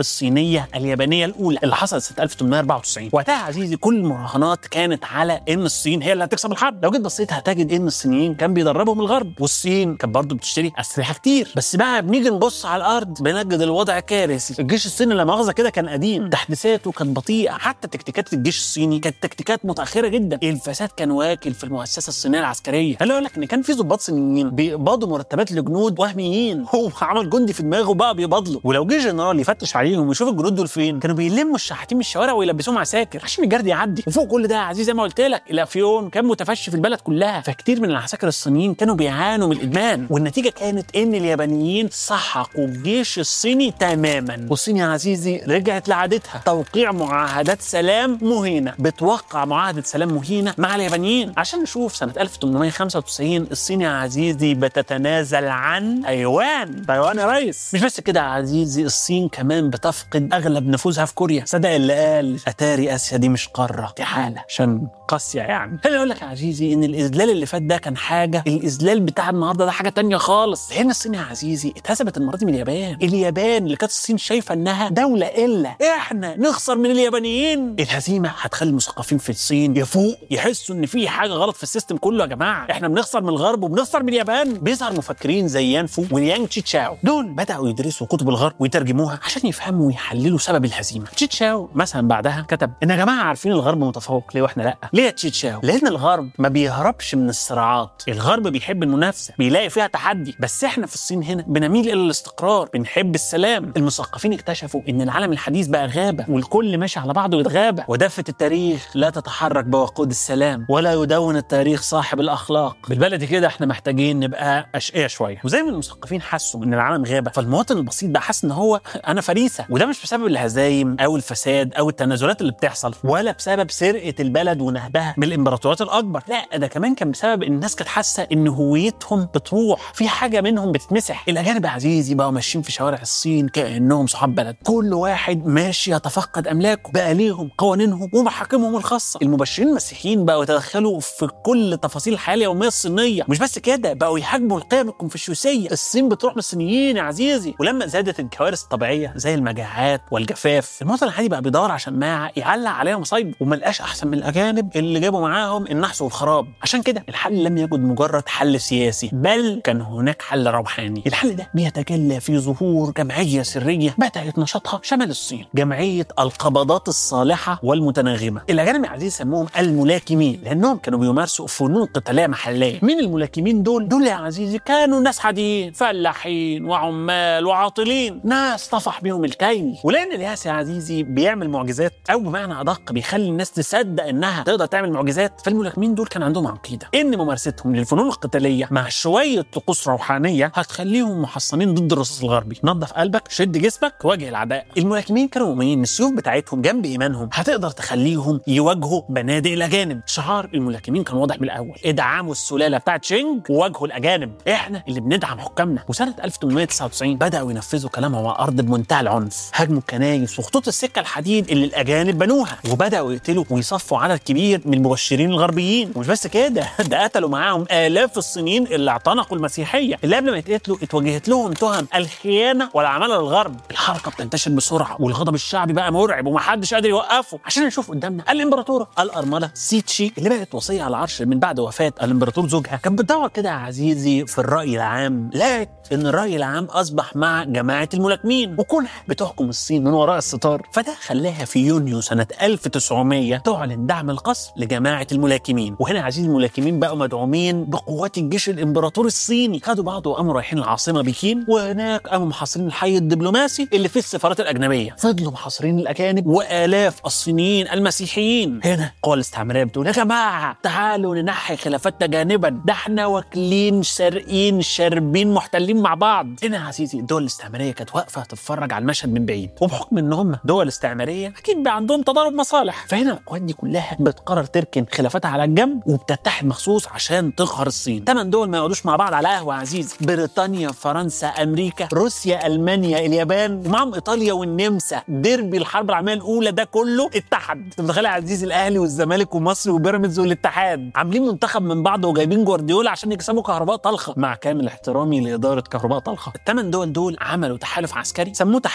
الصينية اليابانية الأولى اللي حصلت سنة ألف وثمانمائة وأربعة وتسعين. وقتها عزيزي كل المراهنات كانت على إن الصين هي اللي هتكسب الحرب. لو جيت بصيت هتجد إن الصينيين كان بيدربهم الغرب، والصين كانت برضه بتشتري أسلحة كتير. بس بقى بنيجي نبص على الأرض بنجد الوضع كارثي. الجيش الصيني لا مؤاخذة كده كان قديم، تحديثاته كانت بطيئة، حتى تكتيكات الجيش الصيني كانت تكتيكات متأخرة جدا. الفساد كان واكل في المؤسسة الصينية العسكرية. خليني أقول لك إن كان في ضباط صينيين بيقبضوا مرتبات لجنود وهميين، هو عمل جندي في دماغه بقى بيبادله. ولو جه جنرال يفتش عليهم ويشوف الجنود دول فين، كانوا بيلموا الشحاتين من الشوارع ويلبسوهم عساكر عشان الجرد يعدي. وفوق كل ده يا عزيزي زي ما قلت لك الافيون كان متفشي في البلد كلها، فكتير من العساكر الصينيين كانوا بيعانوا من الادمان. والنتيجه كانت ان اليابانيين سحقوا الجيش الصيني تماما. والصين يا عزيزي رجعت لعادتها، توقيع معاهدات سلام مهينه. بتوقع معاهده سلام مهينه مع اليابانيين عشان نشوف سنه ألف وثمانمائة وخمسة وتسعين الصين يا عزيزي بتتنازل عن تايوان. تايوان يا ريس. مش بس كده يا عزيزي، الصين كمان بتفقد اغلب نفوذها في كوريا. صدق اللي قال اتاري اسيا دي مش قاره، دي حاله عشان قاسيه يعني. خليني اقول لك يا عزيزي ان الاذلال اللي فات ده كان حاجه، الاذلال بتاع النهارده ده حاجه تانية خالص. هنا الصين يا عزيزي اتهزمت المره دي من اليابان. اليابان اللي كانت الصين شايفه انها دوله الا احنا نخسر من اليابانيين. الهزيمه هتخلي المثقفين في الصين يفوق، يحسوا ان في حاجه غلط في السيستم كله. يا جماعه احنا بنخسر من الغرب وبنخسر من اليابان. بيظهر مفكرين زي يانفو ويانج تشيتشاو، دول بداوا يدرسوا كتب الغرب ويترجموها عشان يفهموا ويحللوا سبب الهزيمه. تشيتشاو مثلا بعدها كتب ان يا جماعه عارفين الغرب متفوق ليه واحنا لا؟ ليه يا تشيتشاو؟ لان الغرب ما بيهربش من الصراعات، الغرب بيحب المنافسه، بيلاقي فيها تحدي. بس احنا في الصين هنا بنميل الى الاستقرار، بنحب السلام. المثقفين اكتشفوا ان العالم الحديث بقى غابه والكل ماشي على بعضه يتغابى. ودفه التاريخ لا تتحرك بوقود السلام، ولا يدون التاريخ صاحب الاخلاق. بالبلدي كده احنا محتاجين نبقى اشقياء شويه. وزي ما المثقفين حسوا ان العالم غابه، فالمواطن البسيط بقى حاسس ان هو انا فريسه. وده مش بسبب الهزايم او الفساد او التنازلات اللي بتحصل، ولا بسبب سرقه البلد ونهبها من الامبراطوريات الاكبر، لا ده كمان كان بسبب ان الناس كانت حاسه ان هويتهم بتروح، في حاجه منهم بتتمسح. الاجانب يا عزيزي بقوا ماشيين في شوارع الصين كانهم صحاب بلد، كل واحد ماشي يتفقد املاكه، بقى ليهم قوانينهم ومحاكمهم الخاصه. المبشرين المسيحيين بقوا يتدخلوا في كل تفاصيل الحياه اليوميه الصينيه. مش بس كده، بقوا يهاجموا القيم الكونفوشيوسيه. الصين بتروح من الصينيين يا عزيزي. ولما زادت الكوارث الطبيعيه زي المجاعات والجفاف، المواطن العادي بقى بيدور على شماعه يعلق عليها مصايبه، وما لقاش احسن من الاجانب اللي جابوا معاهم النحس والخراب. عشان كده الحل لم يجد مجرد حل سياسي، بل كان هناك حل روحاني. الحل ده بيتجلى في ظهور جمعيه سريه بدات نشاطها شمال الصين، جمعيه القبضات الصالحه والمتناغمه. الاجانب يا عزيزي سموهم الملاكمين لانهم كانوا بيمارسوا فنون قتاليه محليه. مين الملاكمين دول؟ دول يا عزيزي كانوا ناس عاديين، فلاحين وعمال وعاطلين، ناس طفح بيهم الكيل. ولان الياس يا عزيزي بيعمل معجزات، او بمعنى ادق بيخلي الناس تصدق انها تقدر تعمل معجزات، فالملاكمين دول كان عندهم عقيده ان ممارستهم للفنون القتاليه مع شويه طقوس روحانيه هتخليهم محصنين ضد الرصاص الغربي. نظف قلبك، شد جسمك، واجه الاعداء. الملاكمين كانوا مؤمنين ان السيوف بتاعتهم جنب ايمانهم هتقدر تخليهم يواجهوا بنادق الاجانب. شعار الملاكمين كان واضح من الاول: ادعموا السلاله بتاعت شينج وواجهوا الاجانب، احنا اللي بندعم حكامنا. وسنه ألف وثمانمائة وتسعة وتسعين بداوا ينفذوا كلامهم على الارض بمنتهى العنف، هاجموا الكنايس وخطوط السكه الحديد اللي الاجانب بنوها، وبداوا يقتلوا ويصفوا عدد كبير من المبشرين الغربيين. ومش بس كده، ده قتلوا معاهم الاف الصينيين اللي اعتنقوا المسيحيه، اللي قبل ما يتقتلوا اتوجهت لهم تهم الخيانه والعماله للغرب. الحركه بتنتشر بسرعه والغضب الشعبي بقى مرعب ومحدش قادر يوقفه. عشان نشوف قدامنا الامبراطوره الارمله سيتشي اللي بقت وصيه على العرش من بعد وفاه الامبراطور زوجها، كانت بتدور كده يا عزيزي في الراي العام، لقت ان الراي العام اصبح مع جماعه الملاكمين وكونها بتحكم الصين من وراء الستار. فده خلاها في يونيو سنه ألف وتسعمائة تعلن دعم القصف لجماعه الملاكمين. وهنا يا عزيزي الملاكمين بقوا مدعومين بقوات الجيش الامبراطوري الصيني. خدوا بعض وقاموا رايحين العاصمه بكين، وهناك قاموا محاصرين الحي الدبلوماسي اللي فيه السفارات الاجنبيه. فضلوا محاصرين الاجانب والاف الصينيين المسيحيين. هنا القوى الاستعماريه بتقول: يا جماعه تعالوا ننحي خلافاتنا جانبا، ده احنا واكلين سارقين شاربين محتلين مع بعض. هنا يا عزيزي الدول الاستعماريه كانت واقفه تتفرج على المشهد من بعيد، وبحكم ان هم دول استعماريه اكيد بقى عندهم تضارب مصالح. فهنا القوات دي كلها بتقرر تركن خلافاتها على الجنب وبتتحد مخصوص عشان تقهر الصين. ثمان دول ما يقعدوش مع بعض على قهوه يا عزيزي: بريطانيا، فرنسا، امريكا، روسيا، المانيا، اليابان، ومعهم ايطاليا والنمسا. ديربي الحرب العالميه الاولى ده كله اتحد. انت متخيل يا عزيزي الاهلي والزمالك ومصر وبيراميدز والاتحاد عاملين منتخب من بعض وجايبين جوارديولا عشان يكسبوا كهرباء طلخه، مع كامل احترامي لاداره كهرباء طلخه. الثمان دول دول عملوا تحالف عسكري سموه تحالف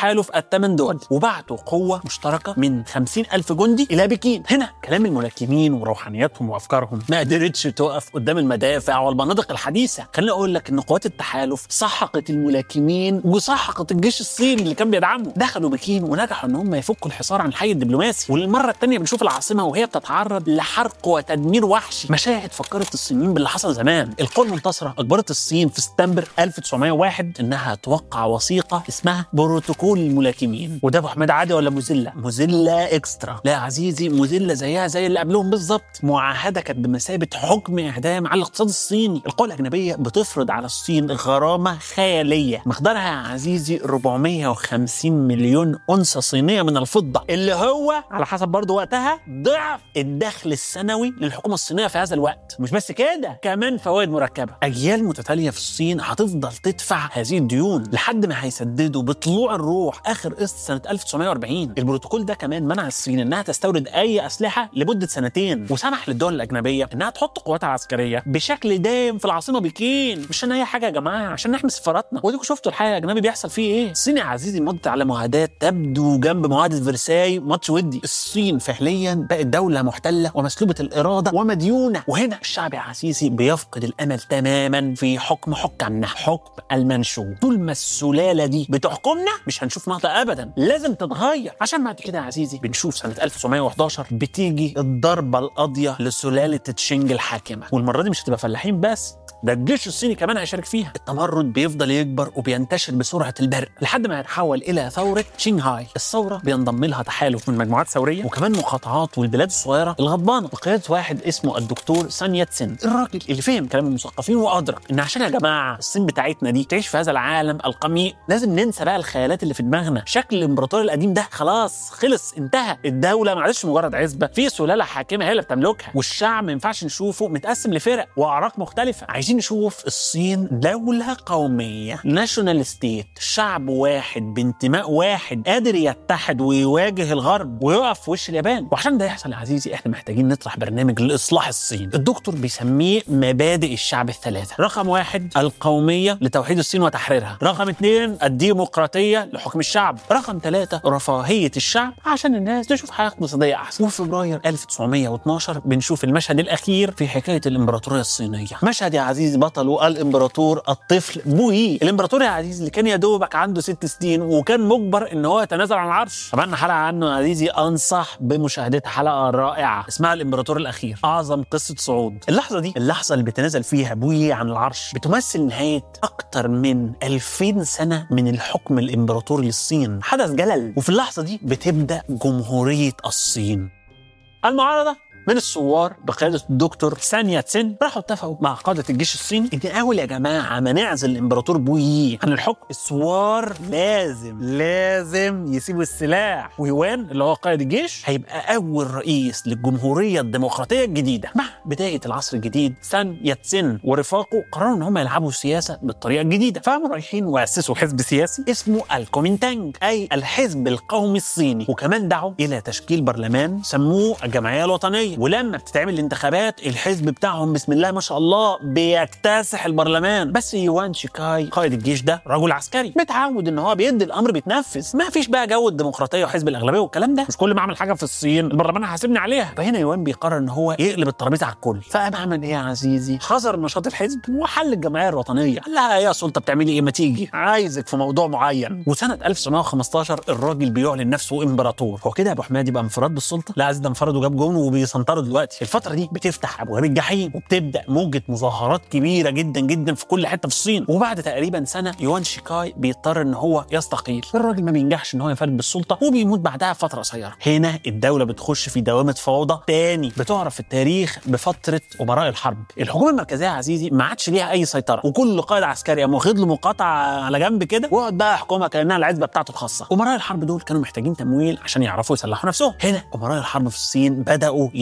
تحالف الثمان دول وبعتوا قوة مشتركة من خمسين ألف جندي إلى بكين. هنا كلام الملاكمين وروحانياتهم وأفكارهم ما قدرتش توقف قدام المدافع والمناطق الحديثة. خليني أقول لك إن قوات التحالف سحقت الملاكمين وسحقت الجيش الصيني اللي كان بيدعمه. دخلوا بكين ونجحوا إن هم يفكوا الحصار عن الحي الدبلوماسي، وللمرة الثانية بنشوف العاصمة وهي بتتعرض لحرق وتدمير وحشي. مشاهد فكرت الصينيين باللي حصل زمان. القوة المنتصرة أجبرت الصين في سبتمبر ألف وتسعمائة وواحد إنها توقع وثيقة اسمها بروتوكول الملاكمين. وده أبو حميد عادي ولا موزيلا؟ موزيلا إكسترا. لا يا عزيزي، موزيلا زيها زي اللي قبلهم بالظبط. معاهدة كانت بمثابة حكم إعدام على الاقتصاد الصيني. القوى الأجنبية بتفرض على الصين غرامة خيالية مقدارها يا عزيزي أربعمائة وخمسين مليون أنثى صينية من الفضة، اللي هو على حسب برضو وقتها ضعف الدخل السنوي للحكومة الصينية في هذا الوقت. مش بس كده، كمان فوائد مركبة. أجيال متتالية في الصين هتفضل تدفع هذه الديون لحد ما هيسددوا بطلوع الروح آخر قسط سنة ألف وتسعمائة وأربعين. البروتوكول ده كمان منع الصين إنها تستورد أي أسلحة لمدة سنتين، وسمح للدول الأجنبية إنها تحط قواتها العسكرية بشكل دائم في العاصمة بكين. مش عشان أي حاجة يا جماعة، عشان نحمي سفاراتنا. وديكوا شفتوا الحقيقة الأجنبي بيحصل فيه إيه. الصين يا عزيزي مضت على معاهدات تبدو جنب معاهدة فرساي ماتش ودي. الصين فعليا بقت دولة محتلة ومسلوبة الإرادة ومديونة. وهنا الشعب يا عزيزي بيفقد الأمل تماما في حكم حكامنا، حكم المنشو. طول ما السلالة دي بتحكمنا مش هنشوف نهضة أبدا، لازم تتغير. عشان بعد كده يا عزيزي بنشوف سنة ألف وتسعمائة وأحد عشر بتيجي الضربة القاضية لسلالة تشينج الحاكمة. والمرة دي مش هتبقى فلاحين بس، ده الجيش الصيني كمان هيشارك فيها. التمرد بيفضل يكبر وبينتشر بسرعة البرق لحد ما يتحول إلى ثورة شنغهاي. الثورة بينضم لها تحالف من مجموعات ثورية وكمان مقاطعات والبلاد الصغيرة الغضبانة بقيادة واحد اسمه الدكتور سان ياتسن، الراجل اللي فهم كلام المثقفين وأدرك إن عشان يا جماعة الصين بتاعتنا دي تعيش في هذا العالم القميء لازم ننسى بقى الخيالات اللي في دماغنا. شكل الإمبراطوري القديم ده خلاص خلص، انتهى. الدولة ما عادش مجرد عزبة في سلالة حاكمة هي اللي بتملكها، والشعب ما ينفعش نشوفه متقسم لفرق وأعراق مختلفة. عايزين نشوف الصين دولة قومية، ناشونال ستيت، شعب واحد بانتماء واحد قادر يتحد ويواجه الغرب ويقف في وش اليابان. وعشان ده يحصل يا عزيزي احنا محتاجين نطرح برنامج لإصلاح الصين. الدكتور بيسميه مبادئ الشعب الثلاثة. رقم واحد القومية لتوحيد الصين وتحريرها. رقم اثنين الديمقراطية لحكم الشعب. رقم ثلاثة رفاهية الشعب عشان الناس تشوف حياة اقتصادية أحسن. وفي فبراير ألف وتسعمائة واثناشر بنشوف المشهد الأخير في حكاية الإمبراطورية الصينية. مشهد يا عزيزي بطله الإمبراطور الطفل بويي. الإمبراطور يا عزيزي اللي كان يا دوبك عنده ست سنين وكان مجبر إن هو يتنازل عن العرش. عملنا حلقة عنه يا عزيزي، أنصح بمشاهدة حلقة رائعة اسمها الإمبراطور الأخير، أعظم قصة صعود. اللحظة دي اللحظة اللي بيتنازل فيها بويي عن العرش بتمثل نهاية أكتر من ألفين سنة من الحكم الإمبراطوري للصين. حدث جلل. وفي اللحظة دي بتبدأ جمهورية الصين. المعارضة من الثوار بقيادة الدكتور سان ياتسن راحوا اتفقوا مع قادة الجيش الصيني ان اول يا جماعة ما نعزل الامبراطور بويي عن الحكم الثوار لازم لازم يسيبوا السلاح، ويوان اللي هو قائد الجيش هيبقى اول رئيس للجمهورية الديمقراطية الجديدة. مع بداية العصر الجديد سان ياتسن ورفاقه قرروا ان هم يلعبوا السياسة بالطريقة الجديدة، فقاموا رايحين واسسوا حزب سياسي اسمه الكومينتانج اي الحزب القومي الصيني، وكمان دعوا الى تشكيل برلمان سموه الجمعية الوطنية. ولما بتتعمل الانتخابات الحزب بتاعهم بسم الله ما شاء الله بيكتسح البرلمان. بس يوان شيكاي قائد الجيش ده رجل عسكري متعود ان هو بيدي الامر بيتنفذ، ما فيش بقى جو الديمقراطيه وحزب الاغلبيه والكلام ده. مش كل ما اعمل حاجه في الصين البرلمان هيحاسبني عليها. فهنا يوان بيقرر ان هو يقلب الترابيزه على الكل. فقام عمل ايه يا عزيزي؟ حظر نشاط الحزب وحل الجمعيه الوطنيه. قال لها يا سلطه بتعملي ايه؟ ما تيجي عايزك في موضوع معين. وسنه ألف وتسعمائة وخمسة عشر الراجل بيعلن نفسه امبراطور. هو كده يا ابو حماد يبقى انفراد بالسلطه؟ لا عزيز، ده انفرد وجاب جون وبيسنطروا دلوقتي. الفتره دي بتفتح ابواب الجحيم وبتبدا موجه مظاهرات كبيره جدا جدا في كل حته في الصين. وبعد تقريبا سنه يوان شيكاي بيضطر ان هو يستقيل. الراجل ما بينجحش ان هو ينفرد بالسلطه وبيموت بعدها فتره قصيره. هنا الدوله بتخش في دوامه فوضى تاني بتعرف في التاريخ بفتره امراء الحرب. الحكومه المركزيه يا عزيزي ما عادش ليها اي سيطره، وكل قائد عسكري قام واخد له مقاطعه على جنب كده ويقعد بقى يحكمها كانها العزبه بتاعته الخاصه. امراء الحرب دول كانوا محتاجين تمويل عشان يعرفوا يسلحوا نفسهم. هنا امراء الحرب في الصين بداوا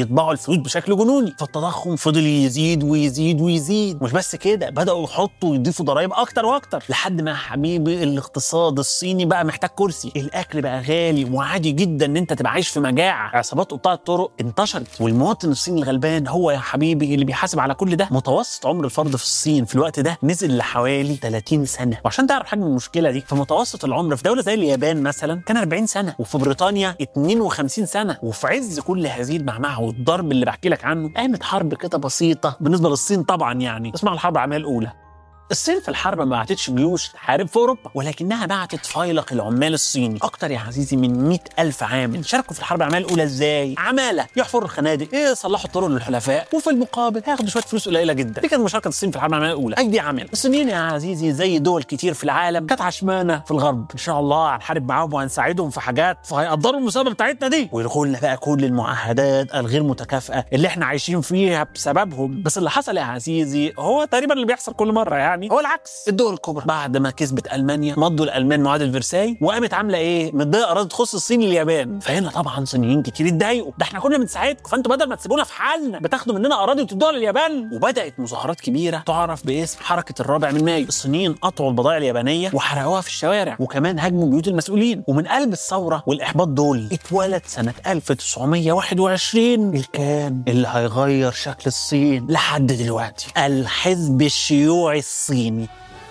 يطبعوا الفلوس بشكل جنوني، فالتضخم فضل يزيد ويزيد ويزيد. مش بس كده، بدأوا يحطوا ويضيفوا ضرائب اكتر واكتر، لحد ما حبيبي الاقتصاد الصيني بقى محتاج كرسي. الاكل بقى غالي وعادي جدا ان انت تبقى عايش في مجاعه. عصابات قطاع الطرق انتشرت، والمواطن الصيني الغلبان هو يا حبيبي اللي بيحاسب على كل ده. متوسط عمر الفرد في الصين في الوقت ده نزل لحوالي ثلاثين سنه. وعشان تعرف حجم المشكله دي، فمتوسط العمر في دوله زي اليابان مثلا كان أربعين سنه، وفي بريطانيا اتنين وخمسين سنه. وفي عز كل هذه المعمعه والضرب اللي بحكي لك عنه، قامت حرب كده بسيطه بالنسبه للصين طبعا، يعني اسمها الحرب العالميه الاولى. الصين في الحرب ما بعتتش جيوش تحارب في اوروبا، ولكنها بعتت فيلق العمال الصيني اكتر يا عزيزي من مئة ألف عامل. شاركوا في الحرب العالميه الاولى ازاي؟ عماله يحفروا الخنادق، ايه يصلحوا الطرق للحلفاء، وفي المقابل هياخدوا شويه فلوس قليله جدا. دي كانت مشاركه الصين في الحرب العالميه الاولى. ايدي عامل. الصينيين يا عزيزي زي دول كتير في العالم كانت عشمانه في الغرب، ان شاء الله هنحارب معاهم وهنساعدهم في حاجات، فهيقدروا المساهمه بتاعتنا دي ويلغوا لنا بقى كل المعاهدات الغير متكافئه اللي احنا عايشين فيها بسببهم. بس اللي حصل يا عزيزي هو تقريبا اللي بيحصل كل مره، يعني هو العكس. الدول الكبرى بعد ما كسبت المانيا مضوا الالمان معاهده فرساي، وقامت عامله ايه؟ مديه اراضي تخص الصين لليابان. فهنا طبعا صينيين كتير اتضايقوا، ده احنا كنا بنساعدكم، فانتوا بدل ما تسيبونا في حالنا بتاخدوا مننا اراضي وتدوها لليابان. وبدات مظاهرات كبيره تعرف باسم حركه الرابع من مايو. الصينيين قطعوا البضائع اليابانيه وحرقوها في الشوارع، وكمان هاجموا بيوت المسؤولين. ومن قلب الثوره والاحباط دول اتولد سنه ألف وتسعمية وواحد وعشرين الكيان اللي هيغير شكل الصين لحد دلوقتي، الحزب الشيوعي الصيني.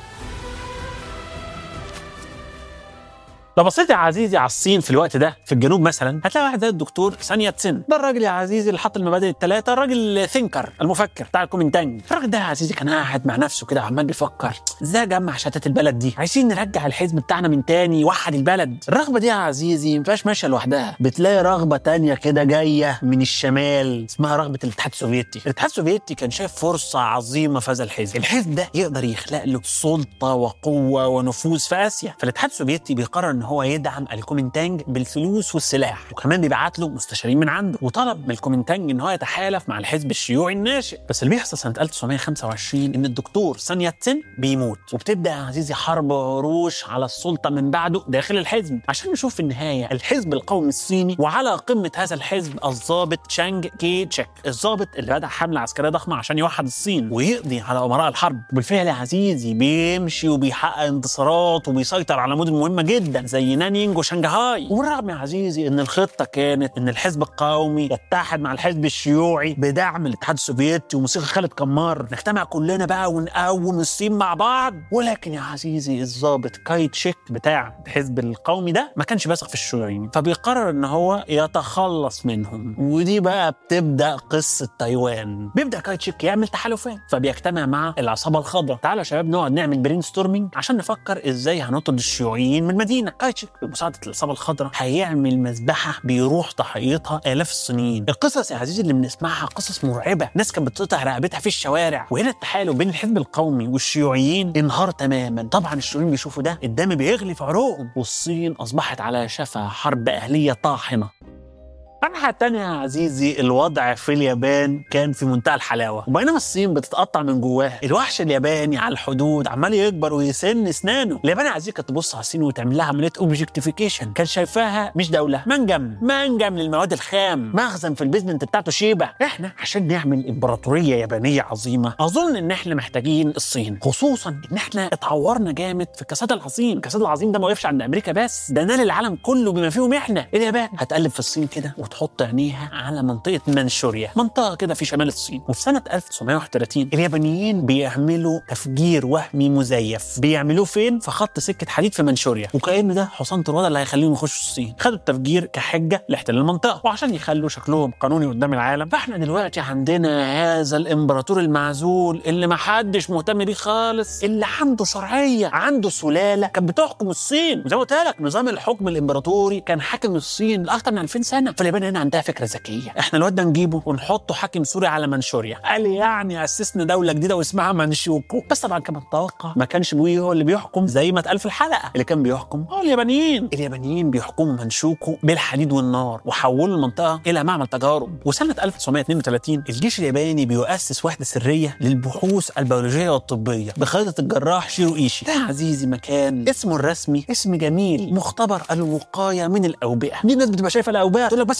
لو بصيت يا عزيزي على الصين في الوقت ده في الجنوب مثلا، هتلاقي واحد زي الدكتور سان ياتسن. ده الراجل يا عزيزي اللي حط المبادئ الثلاثه، الراجل ثينكر المفكر بتاع الكومينتانج. الراجل ده يا عزيزي كان قاعد مع نفسه كده عمال بيفكر ازاي اجمع شتات البلد دي، عايزين نرجع الحزب بتاعنا من تاني يوحد البلد. الرغبه دي يا عزيزي ما فيهاش ماشيه لوحدها، بتلاقي رغبه تانية كده جايه من الشمال اسمها رغبه الاتحاد السوفيتي. الاتحاد السوفيتي كان شايف فرصه عظيمه في هذا الحزب. الحزب ده يقدر يخلق له سلطه وقوه ونفوذ في اسيا. فالاتحاد السوفيتي بيقرر ان هو يدعم الكومينتانج بالفلوس والسلاح، وكمان بيبعت له مستشارين من عنده، وطلب من الكومينتانج ان هو يتحالف مع الحزب الشيوعي الناشئ. بس اللي بيحصل سنه ألف وتسعمية وخمسة وعشرين ان الدكتور سان ياتسن بيموت، وبتبدا يا عزيزي حرب عروش على السلطه من بعده داخل الحزب. عشان نشوف في النهايه الحزب القومي الصيني، وعلى قمه هذا الحزب الضابط تشانج كي تشيك، الضابط اللي بدأ حمله عسكريه ضخمه عشان يوحد الصين ويقضي على امراء الحرب. وبالفعل يا عزيزي بيمشي وبيحقق انتصارات وبيسيطر على مدن مهمه جدا زي نانينج وشنغهاي. وبالرغم يا عزيزي ان الخطه كانت ان الحزب القومي يتحد مع الحزب الشيوعي بدعم الاتحاد السوفيتي وموسيقى خالد كمار، نجتمع كلنا بقى ونقوم الصين مع بعض. ولكن يا عزيزي الضابط كاي تشيك بتاع الحزب القومي ده ما كانش بيثق في الشيوعيين، فبيقرر ان هو يتخلص منهم. ودي بقى بتبدا قصه تايوان. بيبدا كاي تشيك يعمل تحالفات، فبيجتمع مع العصابه الخضراء. تعالوا يا شباب نقعد نعمل برين ستورمينج عشان نفكر ازاي هنطرد الشيوعيين من المدينه. كاي تشيك بمساعده العصابه الخضراء هيعمل مذبحه بيروح ضحيتها الاف الصينيين. القصص يا عزيزي اللي بنسمعها قصص مرعبه، ناس كانت بتقطع رقبتها في الشوارع. وهنا التحالف بين الحزب القومي والشيوعيين انهار تماما. طبعا الشيوعيين بيشوفوا ده الدم بيغلي في عروقهم، والصين اصبحت على شفا حرب اهليه طاحنه. الناحية التانية يا عزيزي الوضع في اليابان كان في منتهى الحلاوة، وبينما الصين بتتقطع من جواها. الوحش الياباني على الحدود عمال يكبر ويسن اسنانه. اليابان يا عزيزي كانت تبص على الصين وتعمل لها عملية اوبجكتيفيكيشن، كان شايفاها مش دولة، منجم منجم للمواد الخام، مخزن في البيزمنت بتاعته شيبة. احنا عشان نعمل امبراطورية يابانية عظيمة اظن ان احنا محتاجين الصين، خصوصا ان احنا اتعورنا جامد في الكساد العظيم. الكساد العظيم ده ما وقفش عند امريكا بس، ده نال العالم كله بما فيهم احنا. اليابان هتقلب في الصين كده وتحط عينيها على منطقة منشوريا، منطقة كده في شمال الصين. وفي سنة ألف وتسعمية وواحد وتلاتين اليابانيين بيعملوا تفجير وهمي مزيف. بيعملوه فين؟ في خط سكة حديد في منشوريا، وكأن ده حصان طروادة اللي هيخليهم يخشوا الصين. خدوا التفجير كحجة لاحتلال المنطقة وعشان يخلوا شكلهم قانوني قدام العالم. فاحنا دلوقتي عندنا هذا الامبراطور المعزول اللي ما حدش مهتم بيه خالص، اللي عنده شرعية، عنده سلالة كانت بتحكم الصين. وزي ما قلت لك نظام الحكم الامبراطوري كان حاكم الصين لأكثر من ألفين سنة. فاليابان هنا عندها فكرة ذكية، احنا الواد ده نجيبه ونحطه حاكم سوري على منشوريا. قال يعني اسسنا دولة جديدة واسمها منشوكو. بس طبعا كما تتوقع ما كانش بويه هو اللي بيحكم زي ما اتقال في الحلقة. اللي كان بيحكم هو اليابانيين. اليابانيين بيحكموا منشوكو بالحديد والنار، وحولوا المنطقة إلى معمل تجارب. وسنة ألف وتسعمية واتنين وتلاتين الجيش الياباني بيؤسس وحدة سرية للبحوث البيولوجية والطبية بقيادة الجراح شيرو إيشي. ده عزيزي مكان اسمه الرسمي اسم جميل، مختبر الوقاية من الأوبئة. دي الناس بتبقى شايفة الأوبئة تقول لك بس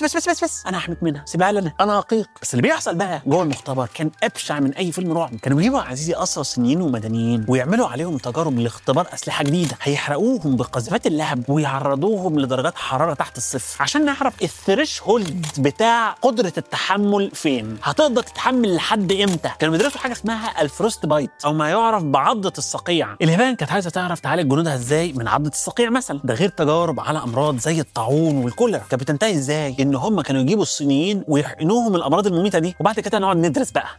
بس بس بس, بس. انا هحميك منها، سيبها لنا، انا اقيق. بس اللي بيحصل بقى جوه المختبر كان ابشع من اي فيلم رعب. كانوا بيجيبوا عزيزي اسرى صينيين ومدنيين ويعملوا عليهم تجارب لاختبار اسلحه جديده، هيحرقوهم بقذيفات اللهب ويعرضوهم لدرجات حراره تحت الصفر عشان نعرف الثريش هولد بتاع قدره التحمل فين، هتقدر تتحمل لحد امتى. كانوا بيدرسوا حاجه اسمها الفروست بايت او ما يعرف بعضه الصقيع. اليابان كانت عايزه تعرف تعالج جنودها ازاي من عضه الصقيع مثلا، ده غير تجارب على امراض زي الطاعون والكوليرا. كانت بتنتهي ازاي؟ ان هم كانوا يجيبوا الصينيين ويحقنوهم الامراض المميته دي، وبعد كده نقعد ندرس بقى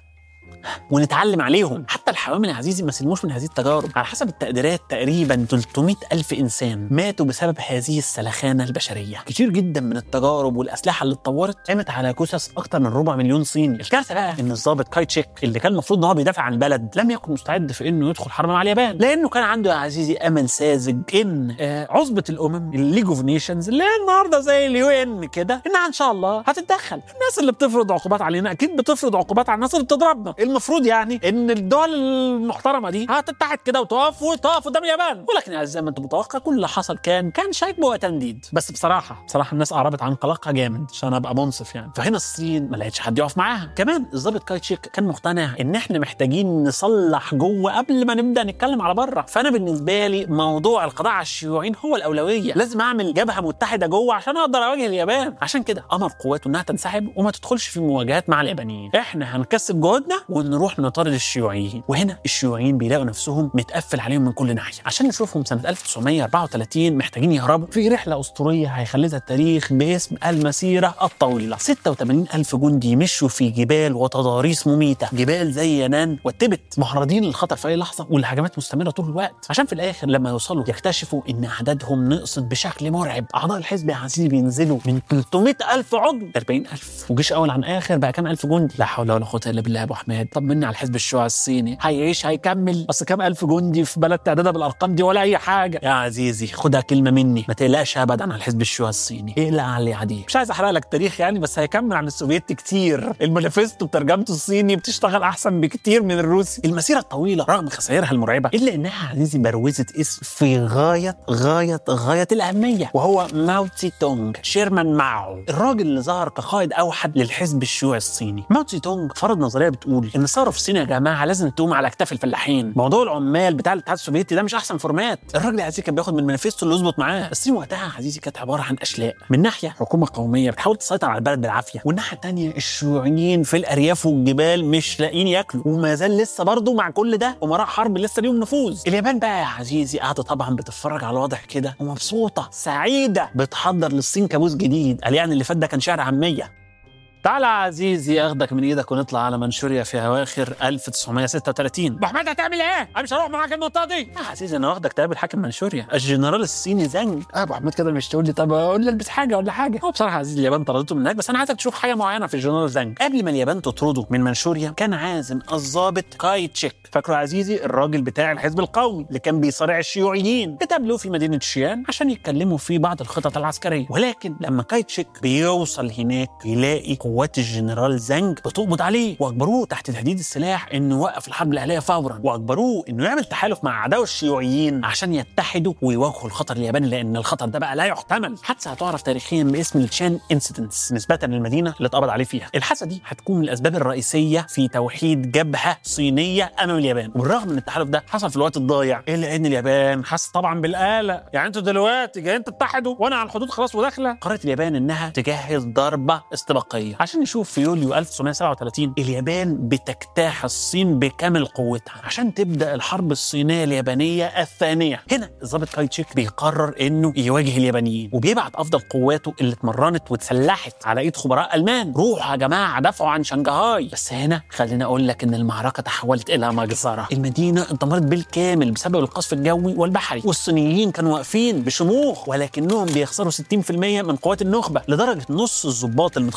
ونتعلم عليهم. حتى الحوامل يا عزيزي ما سلموش من هذه التجارب. على حسب التقديرات تقريبا ثلاثمائة ألف إنسان ماتوا بسبب هذه السلخانة البشرية. كتير جدا من التجارب والأسلحة اللي اتطورت قامت على جثث أكتر من ربع مليون صيني. الكارثة بقى إن الضابط كاي تشيك اللي كان المفروض إن هو بيدافع عن البلد لم يكن مستعد في إنه يدخل حرب مع اليابان، لأنه كان عنده يا عزيزي أمل ساذج إن آه عصبة الأمم الليج اوف نيشنز اللي هي النهارده زي اليو ان كده إنها إن شاء الله هتتدخل. الناس اللي بتفرض عقوبات علينا أكيد بتفرض عقوبات على الناس اللي بتضربنا. المفروض يعني ان الدول المحترمه دي هتتحد كده وتقف وتقف قدام اليابان. ولكن يا زي ما انت متوقع كل اللي حصل كان كان شيك وتنديد. بس بصراحه بصراحه الناس اعربت عن قلقها جامد عشان ابقى منصف يعني. فهنا الصين ما لقتش حد يقف معاها. كمان الضابط كاي تشيك كان مقتنع ان احنا محتاجين نصلح جوه قبل ما نبدا نتكلم على بره. فانا بالنسبه لي موضوع القضاء على الشيوعيين هو الاولويه. لازم اعمل جبهه متحده جوه عشان اقدر اواجه اليابان. عشان كده امر قواته انها تنسحب وما تدخلش في مواجهات مع اليابانيين. احنا هنكسب جهودنا ونروح نطارد الشيوعيين. وهنا الشيوعيين بيلاقوا نفسهم متقفل عليهم من كل ناحيه. عشان نشوفهم سنه ألف وتسعمائة وأربعة وثلاثين محتاجين يهربوا في رحله اسطوريه هيخلدها التاريخ باسم المسيره الطويله. ستة وثمانين ألف جندي مشوا في جبال وتضاريس مميته، جبال زي ينان والتبت، معرضين للخطر في اي لحظه والهجمات مستمره طول الوقت. عشان في الاخر لما يوصلوا يكتشفوا ان عددهم نقصت بشكل مرعب. اعضاء الحزب يا عزيزي بينزلوا من ثلاثمائة ألف عضو أربعين ألف، وجيش اول عن اخر بقى كام الف جندي. لا حول ولا قوه الا بالله. ابو حماد طمنا على الحزب الشيوعي الصيني، هيعيش هيكمل؟ بس كام الف جندي في بلد تعدادها بالارقام دي ولا اي حاجه. يا عزيزي خدها كلمه مني، ما تقلقش ابدا عن الحزب الشيوعي الصيني، اقلق على اللي عادي. مش عايز احرق لك تاريخ يعني، بس هيكمل عن السوفيتي كتير. المانيفستو بترجمته الصيني بتشتغل احسن بكتير من الروسي. المسيره الطويله رغم خسائرها المرعبه الا انها عزيزي بروزت اسم في غايه غايه غايه الاهميه، وهو ماو تسي تونغ، شيرمان ماو، الراجل اللي ظهر كقائد اوحد للحزب الشيوعي الصيني. ماو تسي تونغ فرض نظريه بتقول ان الثوره في الصين يا جماعه لازم تقوم على اكتاف الفلاحين. موضوع العمال بتاع الاتحاد السوفيتي ده مش احسن فورمات. الراجل عزيزي كان بياخد من المانيفستو اللي يظبط معاه. الصين وقتها عزيزي كانت عباره عن اشلاء، من ناحيه حكومه قوميه بتحاول تسيطر على البلد بالعافيه، والناحيه الثانيه الشيوعيين في الارياف والجبال مش لاقيين ياكلوا، وما زال لسه برضه مع كل ده امراء حرب لسه ليهم نفوذ. اليابان بقى يا عزيزي قاعده طبعا بتتفرج على الوضع كده ومبسوطه سعيده، بتحضر للصين كابوس جديد. قال يعني اللي فات ده كان شعر عاميه. تعالى يا عزيزي اخدك من ايدك ونطلع على منشوريا في اواخر ألف وتسعمائة وستة وثلاثين. ابو حماد هتعمل ايه؟ انا مش هروح معاك المنطقه دي. يا عزيزي انا واخدك تقابل حاكم منشوريا الجنرال الصيني زانج. اه ابو حماد كده مش تقول لي طب اقول لي البس حاجه ولا حاجه. هو بصراحه عزيزي اليابان طردته من هناك، بس انا عايزك تشوف حاجه معينه في الجنرال زانج. قبل ما اليابان تطرده من منشوريا كان عازم الضابط كاي تشيك، فاكره عزيزي الراجل بتاع الحزب القومي اللي كان بيصارع الشيوعيين، كتب له في مدينه شيان عشان يتكلموا في بعض الخطط العسكريه. ولكن لما كاي تشيك بيوصل هناك يلاقي قوات الجنرال زانج بتقبض عليه، واجبروه تحت تهديد السلاح انه يوقف الحرب الاهليه فورا، واجبروه انه يعمل تحالف مع اعداء الشيوعيين عشان يتحدوا ويواجهوا الخطر الياباني، لان الخطر ده بقى لا يحتمل. حادثه هتعرف تاريخيا باسم التشان انسيدنتس نسبه للمدينه اللي اتقبض عليه فيها. الحادثه دي هتكون من الاسباب الرئيسيه في توحيد جبهه صينيه امام اليابان. وبالرغم من التحالف ده حصل في الوقت الضايع الا ان اليابان حس طبعا بالآلة. يعني انتوا دلوقتي جايين تتحدوا وانا على الحدود خلاص وداخله. قررت اليابان انها تجهز ضربه استباقيه عشان نشوف في يوليو ألف وتسعمائة وسبعة وثلاثين اليابان بتجتاح الصين بكامل قوتها عشان تبدا الحرب الصينيه اليابانيه الثانيه. هنا الضابط كاي تشيك بيقرر انه يواجه اليابانيين، وبيبعت افضل قواته اللي اتمرنت واتسلحت على ايد خبراء المان. روحوا يا جماعه دافعوا عن شنغهاي. بس هنا خلينا اقول لك ان المعركه تحولت الى مجزره. المدينه انتمرت بالكامل بسبب القصف الجوي والبحري، والصينيين كانوا واقفين بشموخ ولكنهم بيخسروا ستين بالمئة من قوات النخبه، لدرجه نص الضباط المتخرجين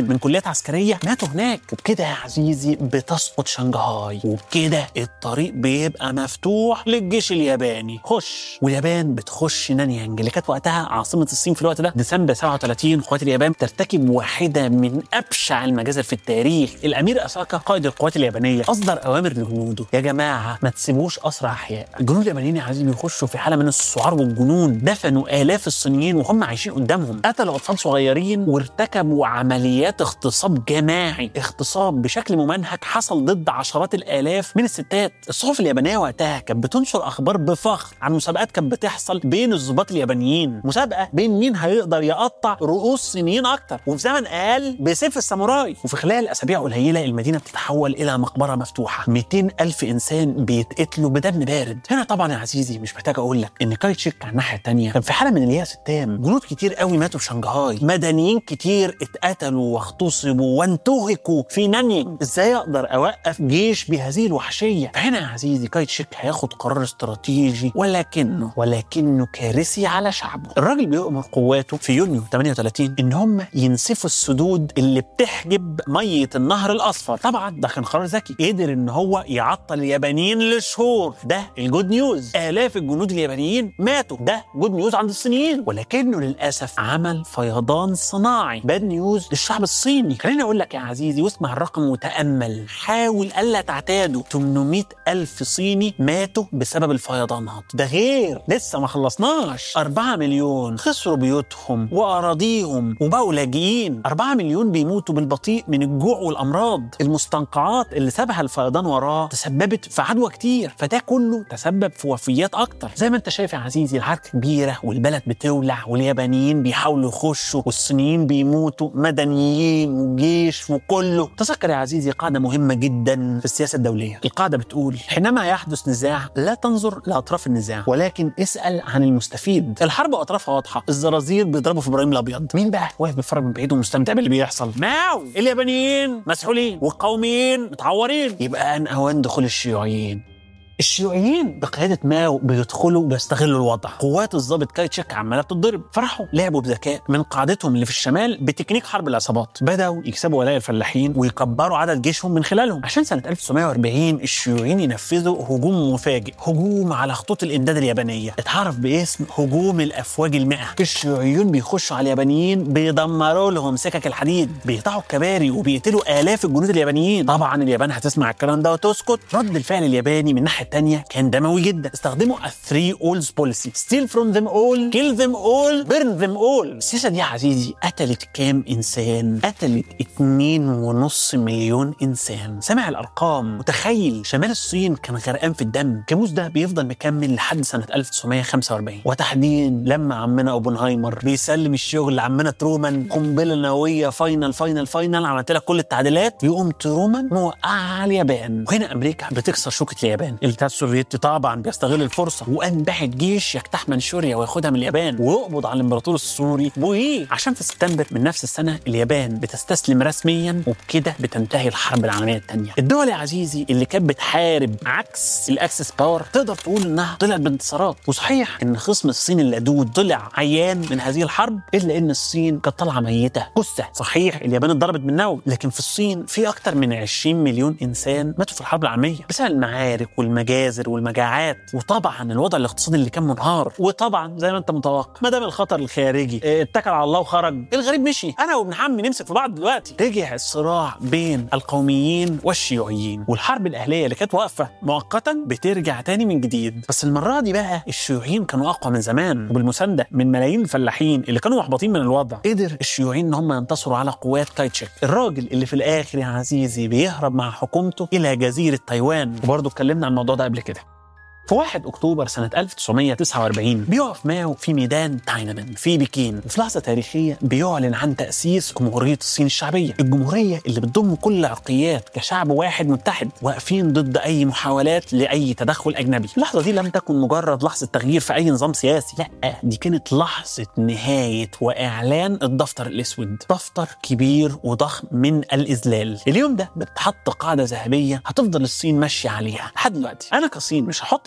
واحد من كليات عسكريه ماتوا هناك. وبكده يا عزيزي بتسقط شنغهاي، وبكده الطريق بيبقى مفتوح للجيش الياباني. خش واليابان بتخش نانيانج اللي كانت وقتها عاصمه الصين في الوقت ده. ديسمبر سبعة وثلاثين قوات اليابان ترتكب واحده من ابشع المجازر في التاريخ. الامير اساكا قائد القوات اليابانيه اصدر اوامر لجنوده: يا جماعه ما تسيبوش اسرى احياء. الجنود اليابانيين يا عزيزي بيخشوا في حاله من السعار والجنون، دفنوا الاف الصينيين وهم عايشين قدامهم، قتلوا اطفال صغيرين، وارتكبوا عمليات اغتصاب جماعي، اغتصاب بشكل ممنهج حصل ضد عشرات الالاف من الستات. الصحف اليابانيه وقتها كانت بتنشر اخبار بفخر عن مسابقات كانت بتحصل بين الضباط اليابانيين، مسابقه بين مين هيقدر يقطع رؤوس صينيين اكتر وفي زمن اقل بسيف الساموراي. وفي خلال اسابيع قليله المدينه بتتحول الى مقبره مفتوحه، مئتين الف انسان بيتقتلوا بدم بارد. هنا طبعا يا عزيزي مش محتاج اقول لك ان كاي تشيك على الناحيه الثانيه كان في حاله من الياس التام. جنود كتير قوي ماتوا في شنغهاي، مدنيين كتير اتقتلوا واغتصبوا وانتهكوا في نانينج. ازاي اقدر اوقف جيش بهذه الوحشيه؟ فهنا يا عزيزي كاي تشيك هياخد قرار استراتيجي ولكنه ولكنه كارثي على شعبه. الراجل بيؤمر قواته في يونيو ثمانية وثلاثين ان هم ينسفوا السدود اللي بتحجب ميه النهر الاصفر. طبعا ده كان قرار ذكي، قدر ان هو يعطل اليابانيين لشهور. ده الجود نيوز، الاف الجنود اليابانيين ماتوا، ده جود نيوز عند الصينيين. ولكنه للاسف عمل فيضان صناعي، باد نيوز للشعب الصيني. خليني اقول لك يا عزيزي واسمع الرقم وتامل، حاول الا تعتاده، ثمانمئة الف صيني ماتوا بسبب الفيضانات. ده غير لسه ما خلصناش، أربعة مليون خسروا بيوتهم واراضيهم وبقوا لاجئين. أربعة مليون بيموتوا بالبطيء من الجوع والامراض. المستنقعات اللي سابها الفيضان وراه تسببت في عدوى كتير، فده كله تسبب في وفيات اكتر. زي ما انت شايف يا عزيزي الحركه كبيره والبلد بتولع واليابانيين بيحاولوا يخشوا والصينيين بيموتوا، مدنيين وجيش وكله. تذكر يا عزيزي قاعده مهمه جدا في السياسه الدوليه. القاعده بتقول: حينما يحدث نزاع لا تنظر لاطراف النزاع ولكن اسال عن المستفيد. الحرب اطرافها واضحه، الزرازير بيضربوا في ابراهيم الابيض، مين بقى واقف بيتفرج من بعيد ومستمتع باللي بيحصل؟ ماو اليابانيين مسحولين والقوميين متعورين. يبقى ان اوان دخول الشيوعيين. الشيوعيين بقيادة ماو بيدخلوا وبيستغلوا الوضع. قوات الضابط كاي تشيك عمالة بتضرب، فراحوا لعبوا بذكاء من قاعدتهم اللي في الشمال بتكنيك حرب العصابات. بدأوا يكسبوا ولاية الفلاحين ويكبروا عدد جيشهم من خلالهم، عشان سنة ألف وتسعمائة وأربعين الشيوعيين ينفذوا هجوم مفاجئ، هجوم على خطوط الإمداد اليابانية، اتعرف باسم هجوم الأفواج المائة. الشيوعيون بيخشوا على اليابانيين بيدمروا لهم سكك الحديد، بيقطعوا الكباري وبيقتلوا آلاف الجنود اليابانيين. طبعا اليابان هتسمع الكلام ده وتسكت. رد الفعل الياباني من ناحية الثانيه كان دموي جدا، استخدموا الثري اولز بوليسي: ستيل فروم ذيم اول، كيل ذيم اول، بيرن ذيم اول. السياسه دي يا عزيزي قتلت كام انسان؟ قتلت اتنين ونص مليون انسان. سمع الارقام، متخيل شمال الصين كان غرقان في الدم. الكابوس ده بيفضل مكمل لحد سنه ألف وتسعمائة وخمسة وأربعين، وتحديدا لما عمنا اوبنهايمر بيسلم الشغل لعمنا ترومان، قنبله نوويه فاينل فاينل فاينل، عملت لك كل التعديلات، يقوم ترومان موقعها على اليابان. وهنا امريكا بتكسر شوكه اليابان. الاتحاد السوفيتي طبعا بيستغل الفرصه وقام باعت جيش يجتاح منشوريا وياخدها من اليابان ويقبض على الامبراطور السوري بويه، عشان في سبتمبر من نفس السنه اليابان بتستسلم رسميا، وبكده بتنتهي الحرب العالميه الثانيه. الدول يا عزيزي اللي كانت بتحارب عكس الاكسس باور تقدر تقول انها طلعت بانتصارات. وصحيح ان خصم الصين اللدود طلع عيان من هذه الحرب، الا ان الصين كانت طالعه ميته جثه. صحيح اليابان اتضربت بالنووي، لكن في الصين في اكتر من عشرين مليون انسان ماتوا في الحرب العالميه بسبب المعارك والمجازر والمجاعات، وطبعا الوضع الاقتصادي اللي كان منهار، وطبعا زي ما انت متوقع ما دام الخطر الخارجي اه اتكل على الله وخرج، الغريب مشي. انا وابن عمي نمسك في بعض دلوقتي. رجع الصراع بين القوميين والشيوعيين، والحرب الاهليه اللي كانت واقفه مؤقتا بترجع تاني من جديد. بس المره دي بقى الشيوعيين كانوا اقوى من زمان، وبالمسانده من ملايين الفلاحين اللي كانوا محبطين من الوضع قدر الشيوعيين ان هم ينتصروا على قوات كاي تشيك، الراجل اللي في الاخر يا عزيزي بيهرب مع حكومته الى جزيره تايوان. وبرضه اتكلمنا عن الموضوع ده قبل كده. في واحد أكتوبر سنة ألف وتسعمائة وتسعة وأربعين بيقف ماو في ميدان تاينمن في بكين، وفي لحظة تاريخية بيعلن عن تأسيس جمهورية الصين الشعبية، الجمهورية اللي بتضم كل العرقيات كشعب واحد متحد واقفين ضد أي محاولات لأي تدخل أجنبي. اللحظة دي لم تكن مجرد لحظة تغيير في أي نظام سياسي، لا دي كانت لحظة نهاية وإعلان الدفتر الأسود، دفتر كبير وضخم من الإذلال. اليوم ده بتحط قاعدة ذهبية هتفضل الصين ماشية عليها لحد دلوقتي. أنا كصين مش هحط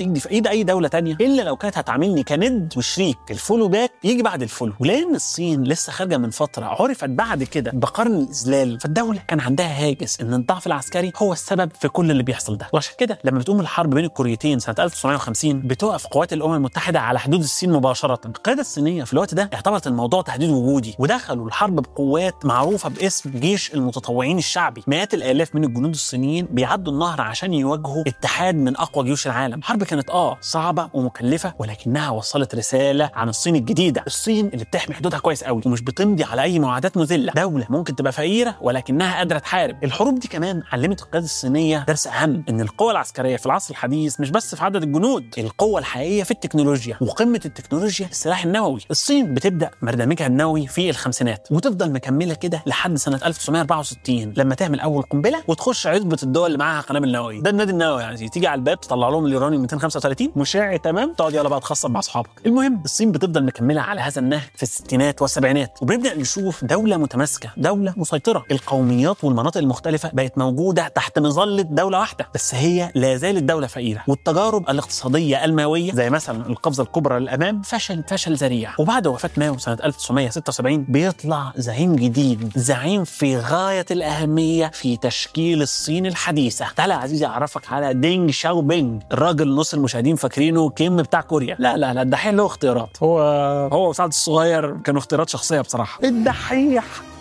ايدي في ايد اي دوله تانية الا لو كانت هتعاملني كند وشريك. الفولو باك يجي بعد الفولو. ولان الصين لسه خارجه من فتره عرفت بعد كده بقرن الاذلال، فالدوله كان عندها هاجس ان الضعف العسكري هو السبب في كل اللي بيحصل ده. وعشان كده لما بتقوم الحرب بين الكوريتين سنه ألف وتسعمائة وخمسين بتوقف قوات الامم المتحده على حدود الصين مباشره. القياده الصينيه في الوقت ده اعتبرت الموضوع تهديد وجودي، ودخلوا الحرب بقوات معروفه باسم جيش المتطوعين الشعبي. مئات الالاف من الجنود الصينيين بيعدوا النهر عشان يواجهوا اتحاد من اقوى جيوش العالم. الحرب كانت اه صعبه ومكلفه، ولكنها وصلت رساله عن الصين الجديده، الصين اللي بتحمي حدودها كويس قوي ومش بتمضي على اي معاهدات مذله، دوله ممكن تبقى فقيره ولكنها قادره تحارب. الحروب دي كمان علمت القياده الصينيه درس اهم، ان القوه العسكريه في العصر الحديث مش بس في عدد الجنود، القوه الحقيقيه في التكنولوجيا، وقمه التكنولوجيا السلاح النووي. الصين بتبدا برنامجها النووي في الخمسينات وتفضل مكمله كده لحد سنه ألف وتسعمائة وأربعة وستين لما تعمل اول قنبله وتخش عزبه الدول اللي معاها قنابل نوويه. ده النادي النووي يعني، تيجي على الباب تطلع لهم اليورانيوم مئتين وخمسة وثلاثين مشع تمام، تقعد يلا بقى تخصب مع اصحابك. المهم الصين بتفضل مكمله على هذا النهج في الستينات والسبعينات، وبنبدا نشوف دوله متماسكه، دوله مسيطره. القوميات والمناطق المختلفه بقت موجوده تحت مظله دوله واحده، بس هي لا زالت دوله فقيره. والتجارب الاقتصاديه الماويه زي مثلا القفزه الكبرى للامام فشل فشل ذريع. وبعد وفاه ماو سنه ألف وتسعمائة وستة وسبعين بيطلع زعيم جديد، زعيم في غايه الاهميه في تشكيل الصين الحديثه. تعالى يا عزيزي اعرفك على دينج شاوبينج، الراجل نص المشاهدين فاكرينه كيم بتاع كوريا. لا لا لا الدحيح له اختيارات، هو هو وسعد الصغير كانوا اختيارات شخصيه بصراحه. الدحيح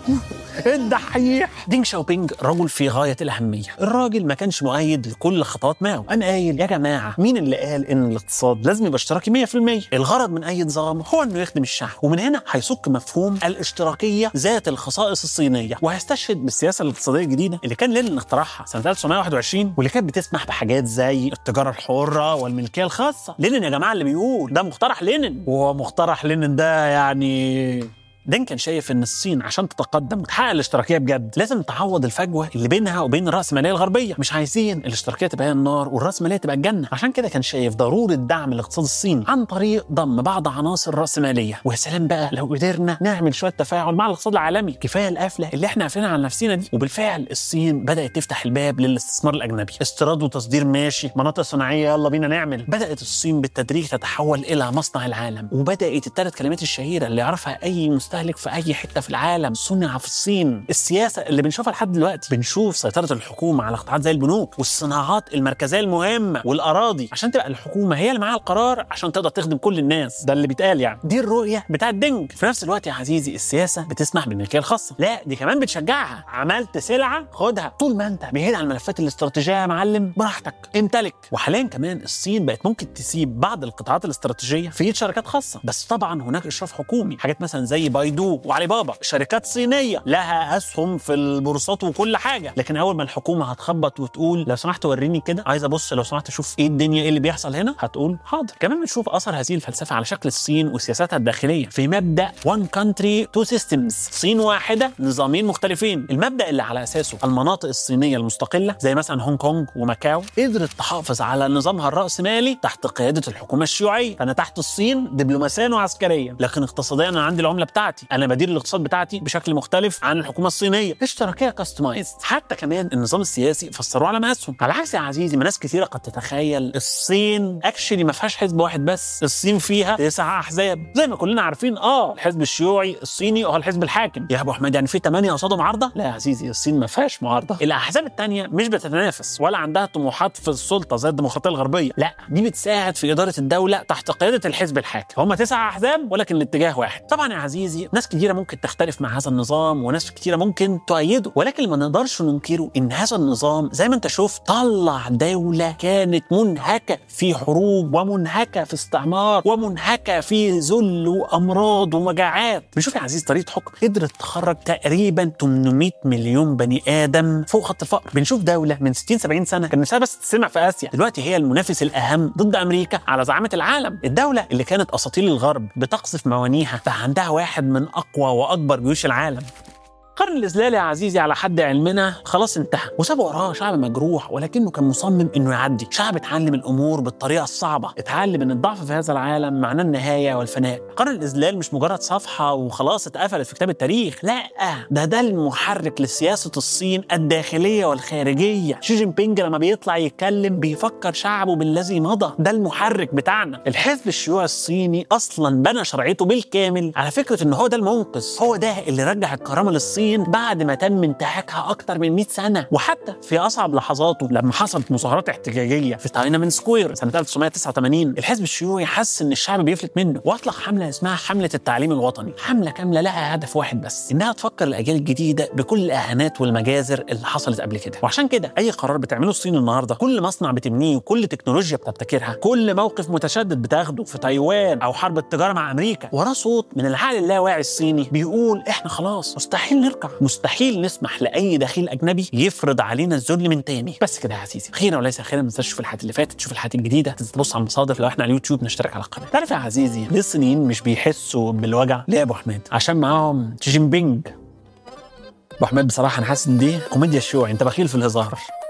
الدحيح دينج شاوبينج رجل في غايه الاهميه. الراجل ما كانش مؤيد لكل خطوات ماو، انا قايل يا جماعه مين اللي قال ان الاقتصاد لازم يبقى اشتراكي مية في المية؟ الغرض من اي نظام هو انه يخدم الشعب، ومن هنا هيسك مفهوم الاشتراكيه ذات الخصائص الصينيه، وهيستشهد بالسياسه الاقتصاديه الجديده اللي كان لينين اخترعها سنه ألف وتسعمائة وواحد وعشرين، واللي كانت بتسمح بحاجات زي التجاره الحره والملكيه الخاصه. لينين يا جماعه اللي بيقول ده مقترح لينين، وهو مقترح لينين ده يعني دين كان شايف ان الصين عشان تتقدم وتحقق الاشتراكيه بجد لازم تعوض الفجوه اللي بينها وبين الراسماليه الغربيه. مش عايزين الاشتراكيه تبقى هي النار والراسماليه تبقى الجنه. عشان كده كان شايف ضروره دعم الاقتصاد الصيني عن طريق ضم بعض عناصر الراسماليه. ويا سلام بقى لو قدرنا نعمل شويه تفاعل مع الاقتصاد العالمي، كفايه القفله اللي احنا قافلينها على نفسنا دي. وبالفعل الصين بدات تفتح الباب للاستثمار الاجنبي، استيراد وتصدير ماشي، مناطق صناعيه يلا بينا نعمل. بدات الصين بالتدريج تتحول الى مصنع العالم، وبدات الثلاث كلمات الشهيره اللي يعرفها اي مستهلك في اي حته في العالم: صنع في الصين. السياسه اللي بنشوفها لحد دلوقتي، بنشوف سيطره الحكومه على قطاعات زي البنوك والصناعات المركزيه المهمه والاراضي، عشان تبقى الحكومه هي اللي معاها القرار عشان تقدر تخدم كل الناس. ده اللي بيتقال يعني، دي الرؤيه بتاعه دينج. في نفس الوقت يا عزيزي السياسه بتسمح بالملكيه الخاصه، لا دي كمان بتشجعها. عملت سلعه خدها، طول ما انت بعيد عن الملفات الاستراتيجيه يا معلم براحتك امتلك. وحاليا كمان الصين بقت ممكن تسيب بعض القطاعات الاستراتيجيه في ايد شركات خاصه، بس طبعا هناك اشراف حكومي. حاجات مثلا زي بايدو وعلي بابا، شركات صينيه لها اسهم في البورصات وكل حاجه، لكن اول ما الحكومه هتخبط وتقول لو سمحت وريني كده، عايز ابص لو سمحت اشوف ايه الدنيا ايه اللي بيحصل هنا، هتقول حاضر. كمان بنشوف اثر هذه الفلسفه على شكل الصين وسياساتها الداخليه في مبدا one country two systems، صين واحده نظامين مختلفين. المبدا اللي على اساسه المناطق الصينيه المستقله زي مثلا هونج كونج وماكاو قدرت تحافظ على نظامها الراسمالي تحت قياده الحكومه الشيوعيه. انا تحت الصين دبلوماسيا وعسكريا، لكن اقتصاديا انا عندي العمله بتاعتي، انا بدير الاقتصاد بتاعتي بشكل مختلف عن الحكومه الصينيه. اشتراكيه كاستمايز. حتى كمان النظام السياسي فسروه على مقاسهم. على عكس يا عزيزي ما ناس كثيره قد تتخيل، الصين اكشلي ما فيهاش حزب واحد بس، الصين فيها تسع احزاب زي ما كلنا عارفين. اه الحزب الشيوعي الصيني هو الحزب الحاكم. يا ابو احمد يعني في ثمانيه قصاده معارضه؟ لا يا عزيزي الصين ما فيهاش معارضه. الاحزاب الثانيه مش بتتنافس ولا عندها طموحات في السلطه زي الديمقراطيه الغربيه، لا دي بتساعد في اداره الدوله تحت قياده الحزب الحاكم. هم تسع احزاب ولكن الاتجاه واحد. طبعا يا عزيزي ناس كثيره ممكن تختلف مع هذا النظام وناس كثيره ممكن تؤيده، ولكن ما نقدرش ننكره ان هذا النظام زي ما انت شفت طلع دوله كانت منهكه في حروب ومنهكه في استعمار ومنهكه في ذل وامراض ومجاعات. بنشوف يا عزيز طريقه حكم قدرت تخرج تقريبا ثمانمائة مليون بني ادم فوق خط الفقر. بنشوف دوله من ستين سبعين سنه كان نفسها بس تسمع في اسيا، دلوقتي هي المنافس الاهم ضد امريكا على زعامه العالم. الدوله اللي كانت اساطيل الغرب بتقصف موانيها فعندها واحد من اقوى واكبر جيوش العالم. القرن الإذلالي يا عزيزي على حد علمنا خلاص انتهى، وساب وراه شعب مجروح ولكنه كان مصمم انه يعدي. شعب اتعلم الامور بالطريقه الصعبه، اتعلم ان الضعف في هذا العالم معناه النهايه والفناء. قرن الإذلال مش مجرد صفحه وخلاص اتقفلت في كتاب التاريخ، لا، ده ده المحرك لسياسه الصين الداخليه والخارجيه. شي جين بينج لما بيطلع يتكلم بيفكر شعبه بالذي مضى، ده المحرك بتاعنا. الحزب الشيوعي الصيني اصلا بنى شرعيته بالكامل على فكره ان هو ده المنقذ، هو ده اللي رجع الكرامه للصين بعد ما تم انتهاكها اكتر من مئة سنه. وحتى في اصعب لحظاته لما حصلت مظاهرات احتجاجيه في تاينامن سكوير سنه ألف وتسعمائة وتسعة وثمانين، الحزب الشيوعي حس ان الشعب بيفلت منه واطلق حمله اسمها حمله التعليم الوطني، حمله كامله لها هدف واحد بس، انها تفكر الاجيال الجديده بكل الاهانات والمجازر اللي حصلت قبل كده. وعشان كده اي قرار بتعمله الصين النهارده، كل مصنع بتبنيه وكل تكنولوجيا بتبتكرها، كل موقف متشدد بتاخده في تايوان او حرب التجاره مع امريكا، وراه صوت من العقل اللاواعي الصيني بيقول احنا خلاص مستحيل نركع، مستحيل نسمح لاي دخيل اجنبي يفرض علينا الذل من تاني. بس كده يا عزيزي، خيرا وليس خيرا، ما تنساش تشوف الحلقات اللي فاتت، تشوف الحلقات الجديده، تبص على المصادر، لو احنا على اليوتيوب نشترك على القناه. تعرف يا عزيزي ليه الصينيين مش بيحسوا بالوجع؟ ليه يا ابو حميد؟ عشان معاهم شي جين بينج. ابو حميد بصراحه انا حاسس ان دي كوميديا الشيوعي، انت بخيل في الهزار.